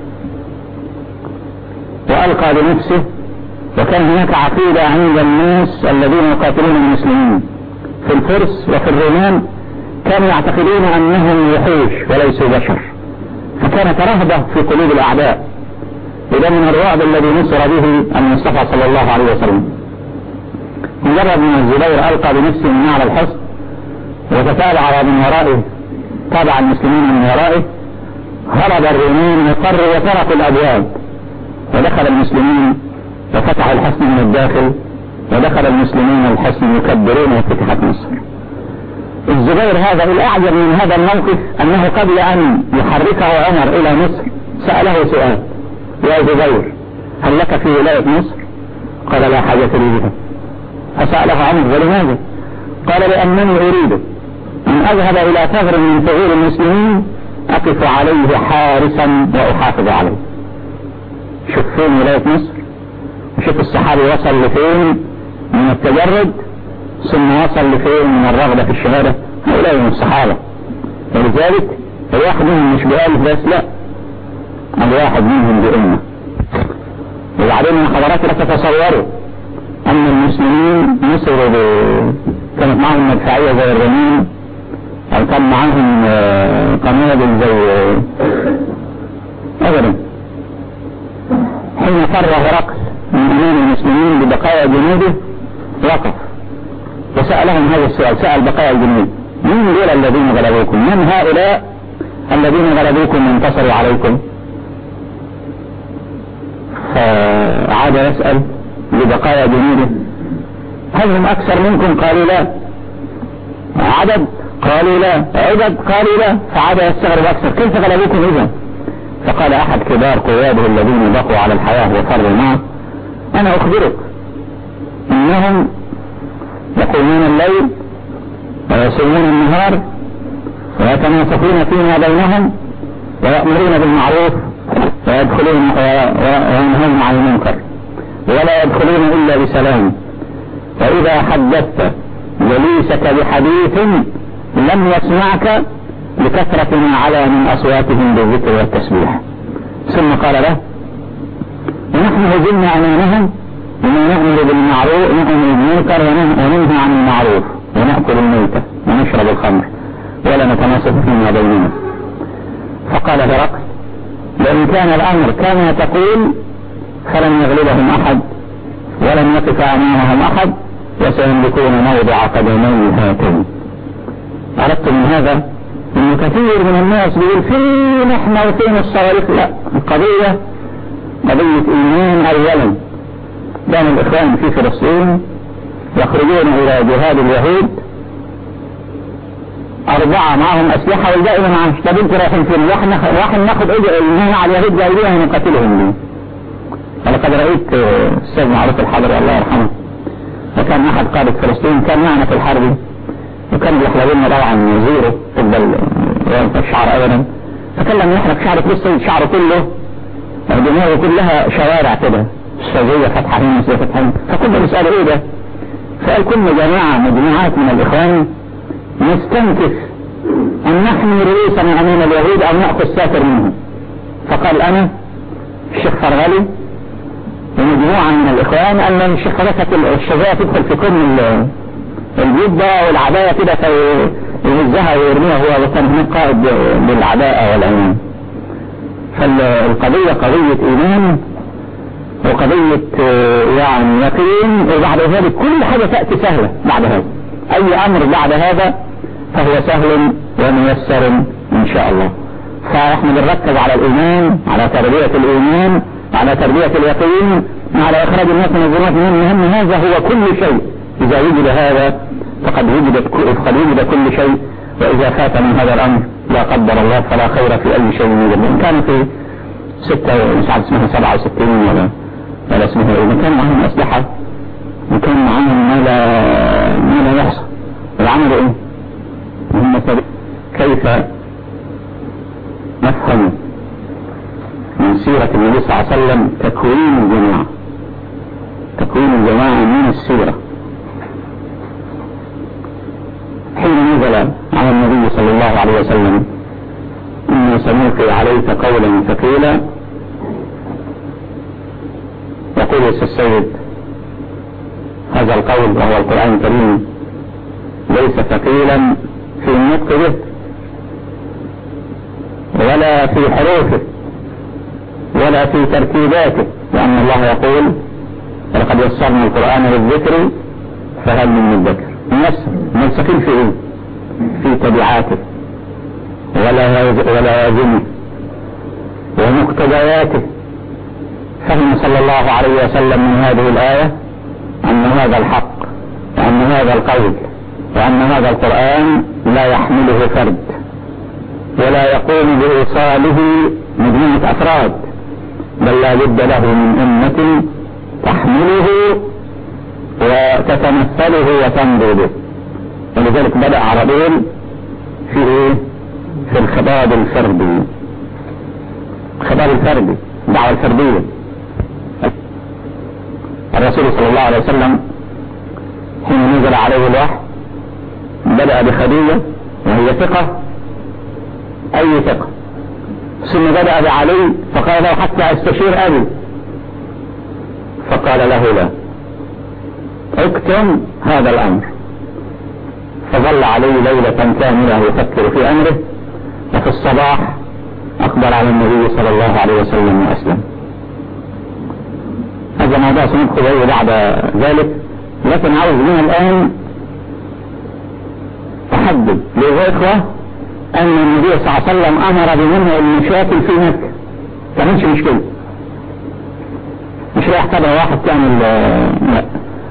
وألقى بنفسه. وكان هناك عقيدة عند الناس الذين يقاتلون المسلمين في الفرس وفي الرومان، كانوا يعتقدون أنهم وحوش وليسوا بشر، فكانت رهبة في قلوب الأعداء. وده من الرعب الذي نصر به المصطفى صلى الله عليه وسلم. مجرد من الزبير ألقى بنفسه من أعلى الحصن وتتابع من ورائه، تابع المسلمين من ورائه، هرب الرومان وقروا وطرقوا الأبواب ودخل المسلمين وفتحوا الحصن من الداخل ودخل المسلمين الحصن يكبرون وفتحت مصر. الزبير هذا الأعجب من هذا الموقف أنه قبل أن يحركه عمر إلى مصر سأله سؤال: يا زبير هل لك في ولاية مصر؟ قال: لا حاجة لي بها. فسأله عمر: ولماذا؟ قال: لأنني أريد أن أذهب إلى ثغر من ثغور المسلمين أقف عليه حارسا وأحافظ عليه. شوف فين ولاية مصر، وشوف الصحابي وصل لفين من التجرد، ثم وصل لفين من الرغبة في الشهادة. هؤلاء من الصحابة، ولذلك الواحد منهم مش بألف بس، لا، الواحد منهم بأمة. وبعدين من حضرات لا تتصوروا أن المسلمين مصر ب... كانت معهم مدفعية زي الرومان، أو كان معهم قنابل زي أبدا. حين فر هرقل من أمام المسلمين ببقايا جنوده وقف وسألهم هذا السؤال، سأل بقايا الجنود: من دول الذين غلبوكم؟ من هؤلاء الذين غلبوكم وانتصروا عليكم؟ فعاد يسأل لبقايا جنوده: هل هم أكثر منكم؟ قالوا لا. عدد؟ قالوا لا. عدد؟ قالوا لا. فعاد يستغرب أكثر: كيف غلبوكم إذا؟ فقال أحد كبار قواده الذين بقوا على الحياة وفروا معه: أنا أخبرك إنهم يقومون الليل ويصومون النهار ويتناصفون فيما بينهم ويأمرون بالمعروف ويدخلون وينهون عن المنكر ولا يدخلون إلا بسلام، وإذا حدثت جليسك بحديث لم يسمعك لكثرة ما على من أصواتهم بالذكر والتسبيح. ثم قال له: ونحن هزمنا أمامهم وما نأمر بالمعروف نأمر بالمنكر وننهى عن المعروف ونأكل الميتة ونشرب الخمر ولا نتناصف فيما بيننا. فقال هرقل: لأن كان الأمر كما تقول فلن يغلبهم أحد ولن يقف أمامهم أحد وسيملكون موضع قدمي هاتين. عرفت من هذا إن كثير من الناس بيقول فين احنا وفين الصواريخ؟ لا، القضية قضية إيمان أولا. كان الإخوان في فلسطين يخرجون إلى جهاد اليهود أربعة معهم أسلحة والباقي ما معهمش. طب انتوا رايحين فين؟ راح ناخد إيمان على اليهود جايبينهم ونقاتلهم ليه؟ ولقد رأيت الأستاذ معروف الحضري الله يرحمه، وكان أحد قادة فلسطين، كان معنا في الحرب وكان بيحلق لنا طبعا زيرو تفضل الشعر أبدا، فكان لما يحلق شعره لسه شعره كله دماغه كلها شوارع كده، الشاذية فتحة هنا وزي فتحة هنا. فكنا نسأل ايه ده؟ فقال: كنا جماعة مجموعات من الإخوان نستنكف أن نحمي رؤوسنا أمام اليهود أو نأخذ ساتر منهم. فقال أنا الشيخ فرغلي ومجموعة من الإخوان أن الشيخ فرغلي الشذاة تدخل في كل الجبة والعباية كده فيهزها ويرميها هو، وكان هناك قائد بالعباءة والعيان. فالقضية قضية إيمان وقضية يعني يقين، وبعد ذلك كل حاجة تأتي سهلة بعد هذا. أي أمر بعد هذا فهو سهل وميسر إن شاء الله. فإحنا بنركز على الإيمان، على تربية الإيمان، على تربية اليقين، على إخراج الناس من الظلمات من المهم. هذا هو كل شيء. إذا وجد هذا فقد وجد فقد وجد كل شيء، وإذا فات من هذا الأمر لا قدر الله فلا خير في أي شيء يوجد. إن كان في ستة مش عارف اسمها سبعة وستين ولا ولا اسمها إيه، كان معهم أسلحة وكان معهم ما لا ما لا يحصى، العمل إيه؟ هم كيف نفهم من سيرة النبي صلى الله عليه وسلم تكوين الجماعة، تكوين الجماعة من السيرة. حين نزل على النبي صلى الله عليه وسلم: إني سنلقي عليك قولا ثقيلا، يقول السيد هذا القول وهو القرآن الكريم ليس ثقيلا في النطق به ولا في حروفه ولا في تركيباته، لأن الله يقول: ولقد يسرنا القرآن للذكر فهل من مدكر. يسر من ثقيل في ايه؟ في تبعاته ولا ولازمه ومقتضياته. فهم صلى الله عليه وسلم من هذه الآية أن هذا الحق وأن هذا القول وأن هذا القرآن لا يحمله فرد ولا يقوم بإيصاله مجموعة أفراد، بل لا بد له من أمة تحمله وتتمثله وتنظر به. ولذلك بدأ عربيا في في الخطاب الفردي، الخطاب الفردي، الدعوة الفردية. الرسول صلى الله عليه وسلم حين نزل عليه الوحي بدأ بخديجة وهي ثقة، أي ثقة، ثم بدأ بعلي فقال له حتى استشير أبي، فقال له لا، اكتم هذا الأمر. فظل علي ليلة كاملة يفكر في أمره، وفي الصباح أقبل على النبي صلى الله عليه وسلم وأسلم. هذا موضوع سندخل إليه بعد ذلك، لكن عاوز من الآن أحدد للإخوة أن النبي صلى الله عليه وسلم أمر بمنع المشاكل في مكة، كانش مشكلة، مش رايح تبع واحد تعمل، لا،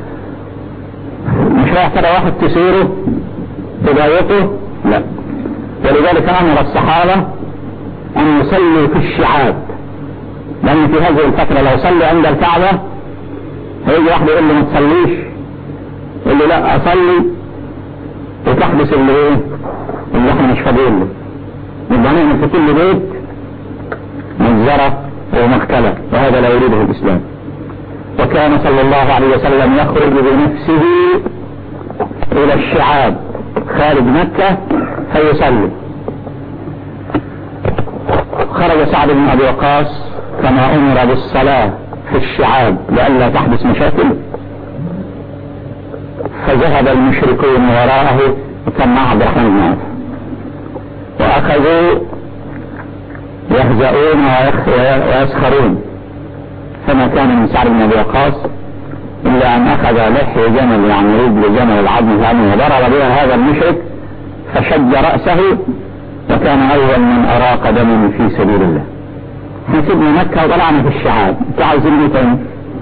مش رايح تبع واحد تسيره تضايقه، لا. ولذلك أمر الصحابة أن يصلوا في الشعاب، لأن في هذه الفترة لو صلي عند الكعبة هيجي واحد يقول له ما تصليش، يقول له لا أصلي، وتحدث اللي ايه اللي احنا مش فاضيين له. يبقى نعمل في كل بيت منظرة ومختلة، وهذا لا يريده الإسلام. وكان صلى الله عليه وسلم يخرج بنفسه إلى الشعاب خارج مكة فيصلي. خرج سعد بن أبي وقاص كما أمر بالصلاة في الشعاب لئلا تحدث مشاكل، فذهب المشركون وراءه كما عبد الرحمن بن عوف، وأخذوا يهزؤون ويسخرون، فما كان من سعد بن أبي وقاص إلا أن أخذ لحي جمل، يعني رجل جمل العظم العظم، وضرب بها هذا المشرك فشج رأسه، وكان أول من أراق دما في سبيل الله. حسبنا مكة وطلعنا في الشعاب، تعالوا تاني.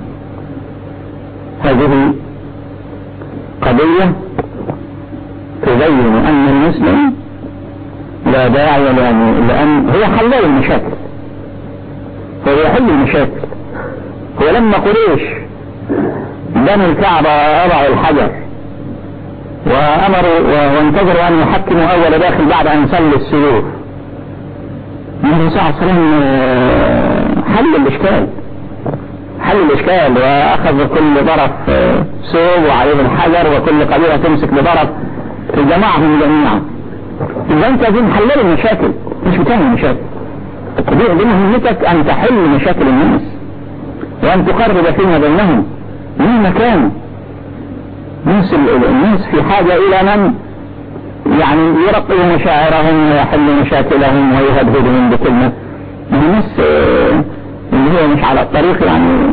هذه قضية تبين أن المسلم لا داعي له، لأن هو حل المشاكل، هو يحل المشاكل. هو لما قريش بنوا الكعبة وضعوا الحجر وأمروا وانتظروا أن يحكموا أول داخل بعد أن يصلوا السيوف، النبي صلى الله عليه وسلم حل الإشكال، حل الإشكال وأخذ كل طرف سوب وعليه الحجر، وكل قبيلة تمسك بطرف تجمعهم جميعا. إذا أنت دين حلل المشاكل، مش بتعمل مشاكل، دي مهمتك أن تحل مشاكل الناس وأن تقرب فيما بينهم مهما كان. الناس في حاجة إلى من يعني يرقي مشاعرهم ويحل مشاكلهم ويهدهدهم بكلمة. الناس اللي هو مش على الطريق، يعني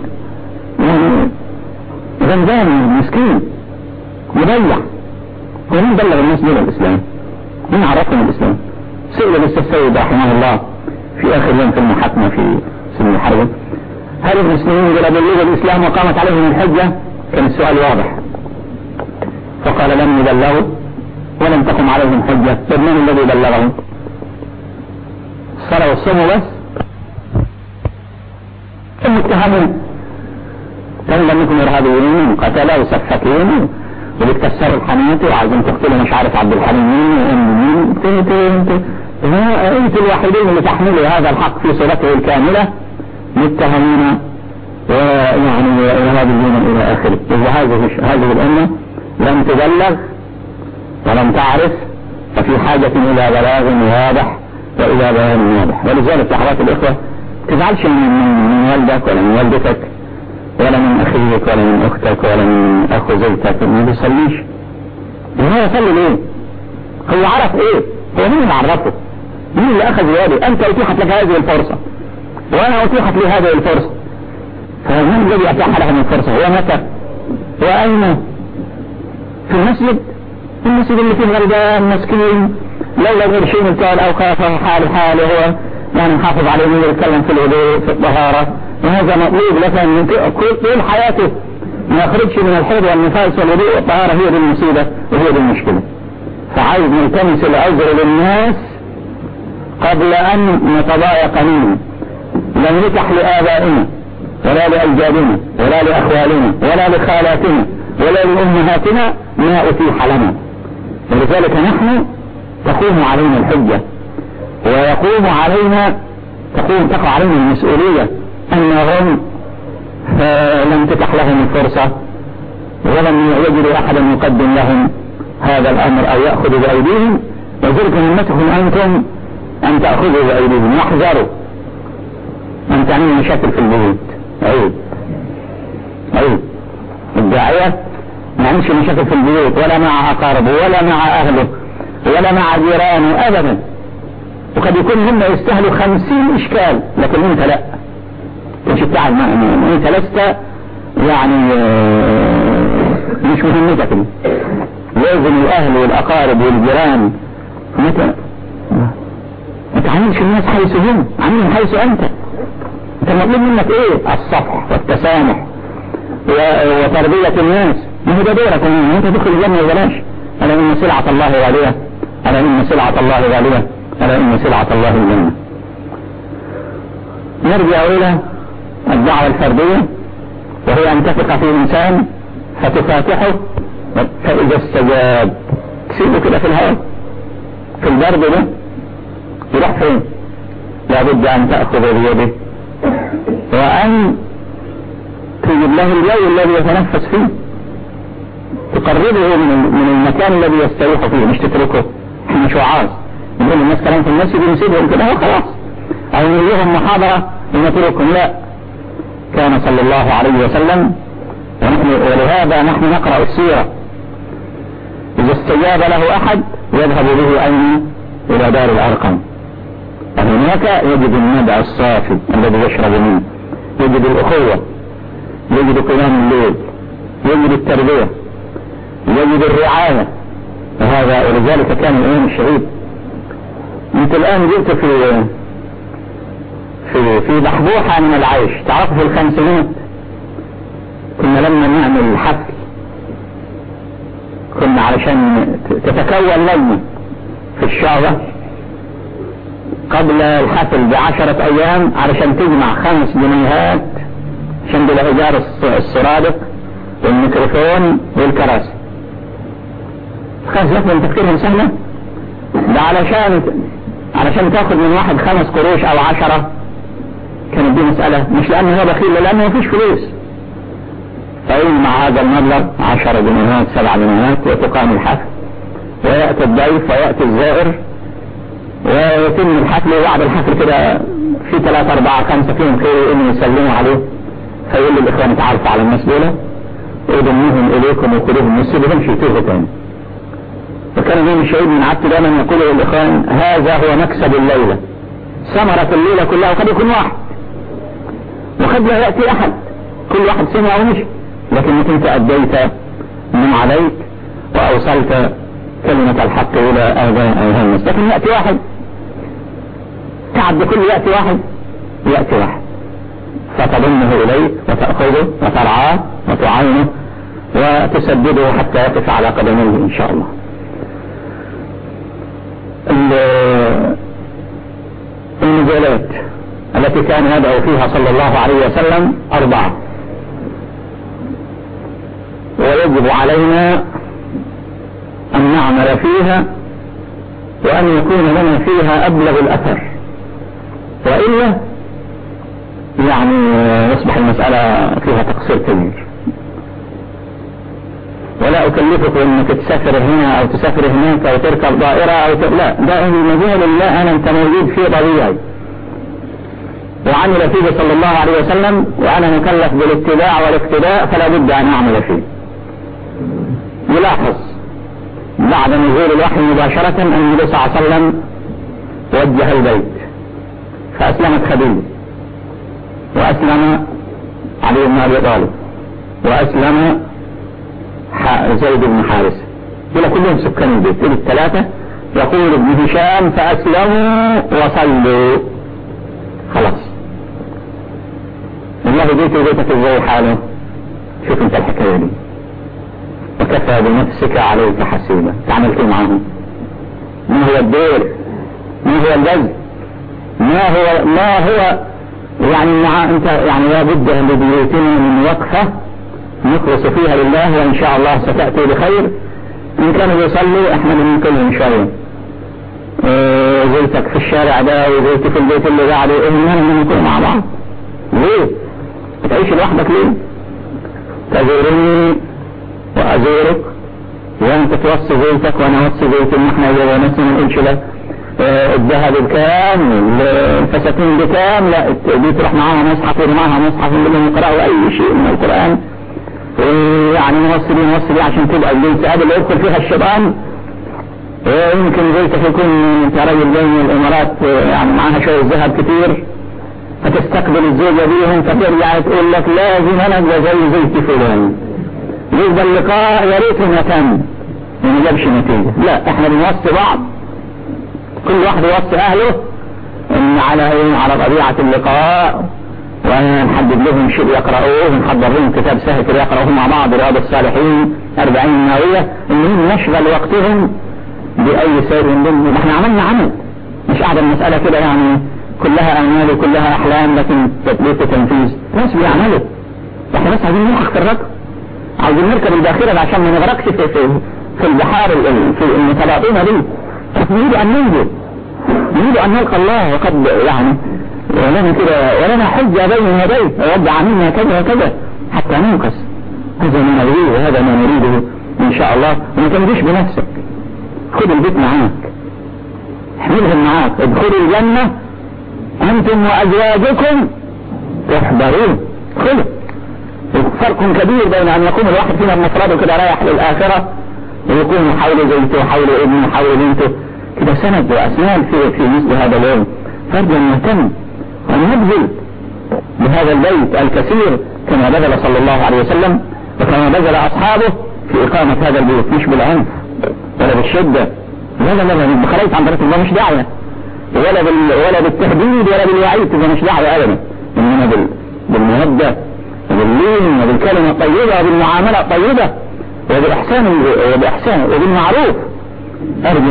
غنزان مسكين مضيع. ومن بلغ الناس دول الإسلام؟ من عرفهم الإسلام؟ سئل الأستاذ السيد رحمه الله في آخر يوم في المحاكمة في سن الحرب: هل المسلمين دول بلغوا الإسلام وقامت عليهم الحجة؟ كان السؤال واضح، فقال لم يبلغوا ولم تقم عليهم حجة. طب من الذي بلغهم؟ الصلاة والصوم بس؟ المتهمون كانوا لم يكونوا إرهابيين قتلوا وسفاكين وبتكسروا الحميات وعايزين تقتلوا مش عارف عبد الحليم مين وام مين. انتوا الوحيدين اللي تحملوا هذا الحق في صورته الكاملة، متهمين ويعني إرهابيين إلى آخره. إذا هذه هذه الأمة لم تبلغ ولم تعرف، ففي حاجة إلى بلاغ واضح وإلى بيان واضح. ولذلك لحظات الإخوة تزعلش من, من والدك ولا من والدتك ولا من أخيك ولا من أختك ولا من أخو زوجتك ما بيصليش. هو يصلي ليه؟ هو عرف إيه؟ هو مين اللي عرفه؟ مين اللي أخذ يدي؟ أنت أتيحت لك هذه الفرصة وأنا أتيحت لي هذه الفرصة، فمن الذي أتاح لهم الفرصة؟ هو متى؟ وأين؟ في المسجد؟ في المسجد اللي فيه غلبان مسكين لولا غير شيء من الأوقاف حال حاله، هو يعني محافظ عليه ويتكلم في الوضوء في الطهارة وهذا مطلوب لك أن طول حياته ما يخرجش من الحيض والنفاس والوضوء والطهارة. هي دي المصيبة وهي دي المشكلة. فعايز نلتمس العذر للناس قبل أن نتضايق منه. لم نكح لآبائنا ولا لأجدادنا ولا لأخوالنا ولا لخالاتنا ولا لأمهاتنا ما أتيح لنا، ولذلك نحن تقوم علينا الحجة ويقوم علينا تقوم تقع علينا المسؤولية أنهم لم تتح لهم الفرصة ولم يجدوا أحدا يقدم لهم هذا الأمر أو يأخذ بأيديهم. وذلك مهمتكم أنتم أن تأخذوا بأيديهم واحذروا أن تعملوا مشاكل في البيوت. عيب عيب الداعية ما يعملش مشاكل في البيوت ولا مع أقاربه ولا مع أهله ولا مع جيرانه أبدا. وقد يكون هم يستهلوا خمسين إشكال لكن أنت لا، مش بتاع المعنى، أنت لست يعني مش مهمتك. لازم الأهل والأقارب والجيران متى ما تعاملش الناس حيث هم، عاملهم حيث أنت. أنت مطلوب منك إيه؟ الصفح والتسامح وتربية الناس. ما هو ده دورك، أنت تدخل الجنة وبلاش. ألا إن سلعة الله غالية، ألا إن سلعة الله غالية، ألا إن سلعة الله الجنة. نرجع إلى الدعوة الفردية، وهي أن تثق في إنسان فتفاتحه فإذا استجاب تسيبه كده في الهواء في البرد ده يروح فين؟ لابد أن تأخذ بيده وأن تجد له الجو الذي يتنفس فيه، تقربه من من المكان الذي يستريح فيه، مش تتركه. احنا شو عاوز نقول الناس كلام في المسجد ونسيبهم كده وخلاص، أو نريهم محاضرة ونتركهم. لا، كان صلى الله عليه وسلم ونحن ولهذا نحن نقرأ السيرة. إذا استجاب له أحد يذهب به أين؟ إلى دار الأرقم. وهناك يجد الندى الصافي الذي يشرب منه، يجد الأخوة، يجد قيام الليل، يجد التربية، يجد الرعاية. وهذا ولذلك كان الإمام الشهيد. أنت الآن جئت في في في بحبوحة من العيش. تعرفوا في الخمسينات كنا لما نعمل حفل كنا علشان تتكون لجنة في الشعبة قبل الحفل بعشرة أيام علشان تجمع خمس جنيهات عشان بلا إيجار السرادق والميكروفون والكراسي. خمس جنيهات من تفكيرهم سهلة ده علشان علشان تاخد من واحد خمس قروش أو عشرة. كانت دي مسألة مش لأنه هو بخيل، لأنه مفيش فلوس. فيجمع هذا المبلغ عشر جنيهات سبع جنيهات وتقام الحفل ويأتي الضيف ويأتي الزائر ويتم الحفل. وبعد الحفل كده في ثلاثة أربعة خمسة فيهم خير إنه يسلموا عليه فيقول للإخوان تعرفوا على الناس دول وضموهم إليكم وخذوهم نسيبهم شيتوه تاني. وكان الإمام الشهيد من عادته دائما يقول للإخوان هذا هو مكسب الليلة، ثمرة الليلة كلها. وقد يكون واحد وقد لا يأتي أحد، كل واحد سمع ومشي، لكنك انت أديت من عليك وأوصلت كلمة الحق إلى آذان الناس. لكن يأتي واحد تعد كل يأتي واحد يأتي واحد فتضمه إليك وتأخذه وترعاه وتعينه وتسدده حتى يقف على قدميه إن شاء الله. المجالات التي كان يدعو فيها صلى الله عليه وسلم أربعة، ويجب علينا أن نعمل فيها وأن يكون لنا فيها أبلغ الأثر، وإلا يعني يصبح المسألة فيها تقصير كبير. ولا أكلفك أنك تسافر هنا أو تسافر هناك أو تركب ضائرة أو ت... لا، ده المجال الله أنا أنت موجود فيه طبيعي وعمل فيه صلى الله عليه وسلم، وأنا مكلف بالاتباع والاقتداء فلا بد أن أعمل فيه. يلاحظ بعد نزول الوحي مباشرة أن النبي صلى الله عليه وسلم وجه البيت فأسلمت خديجة وأسلم علي بن أبي طالب وأسلم زيد بن حارثة، إلى كلهم سكان البيت. إلى الثلاثة يقول ابن هشام فأسلموا وصلوا خلاص. والله جيت وجيتك ازاي حاله؟ شوف انت الحكاية دي. وكفى بنفسك عليك حسيبا. تعملت ايه معاهم؟ ما هو الدور؟ ما هو الجزء؟ ما هو ما هو يعني مع انت يعني لابد لبيوتنا من وقفة نخلص فيها لله، وان شاء الله ستأتي بخير. ان كانوا يصلوا احنا بننقلهم شوية. اه زيتك في الشارع ده وزيتي في البيت اللي بعده، ايه من نكون مع بعض؟ ليه؟ تعيش لوحدك ليه؟ تزورني وازورك، وانت توصي زيتك وانا اوصي زيتي، ان احنا اذا نفسي ما نقولش لك الذهب بكام، الفساتين بكام، لا دي تروح معاها مصحف ومعاها مصحف اللي يقرأوا اي شيء من القرآن، يعني نوصي نوصي عشان تبقى الجنس قبل يدخل فيها الشيطان. يمكن زيتك يكون انت راجل جاي من الامارات يعني معاها شوية ذهب كتير، فتستقبل الزوجة بيهم فترجع تقول لك لازم انا ابقى زي زيت فلان. يبقى اللقاء يا ريت ما تم وما جابش نتيجة. لا احنا بنوصي بعض، كل واحد يوصي اهله ان على على طبيعة اللقاء، ونحدد لهم شيء يقرأوه، ونحضر لهم كتاب سهل كده يقرأوه مع بعض، رياض الصالحين، أربعين النووية، انهم نشغل وقتهم بأي سير منهم. احنا عملنا عمل، مش قاعدة المسألة كده يعني كلها امال وكلها احلام لكن تطبيق وتنفيذ. ناس بيعملوا، احنا بس عايزين نلحق في الركب، عايزين نركب الباخرة عشان ما نغرقش في في, في البحار في المتلاطمة دي. نريد ان ننجو، نريد ان نلقى الله، وقد يعني ولنا كده ولنا حجة بين يديه ويبدع منا كذا وكذا حتى ننقص. هذا ما نريده وهذا ما نريده ان شاء الله. وما تنجيش بنفسك، خد البيت معاك، احملهم معاك، ادخلوا الجنة انتم وازواجكم تحضرون. خذوا. فرق كبير بين ان يكون الواحد فينا بمفرده كده رايح للآخرة، ويكون حول زوجته وحول ابنه وحول بنته كده سند واسنان في في مثل هذا اليوم. فرد مهتم ان يبذل بهذا البيت الكثير كما بذل صلى الله عليه وسلم، وكما بذل اصحابه في اقامة هذا البيت، مش بالعنف ولا بالشدة، لا لا لا بخليت عن طريق الله، مش دعوة ولا بال ولا بالتهديد ولا بالوعيد، ده مش دعوة ابدا، انما بال بالمودة وباللين وبالكلمة الطيبة وبالمعاملة الطيبة وبالإحسان وبالإحسان وبالمعروف. أرجو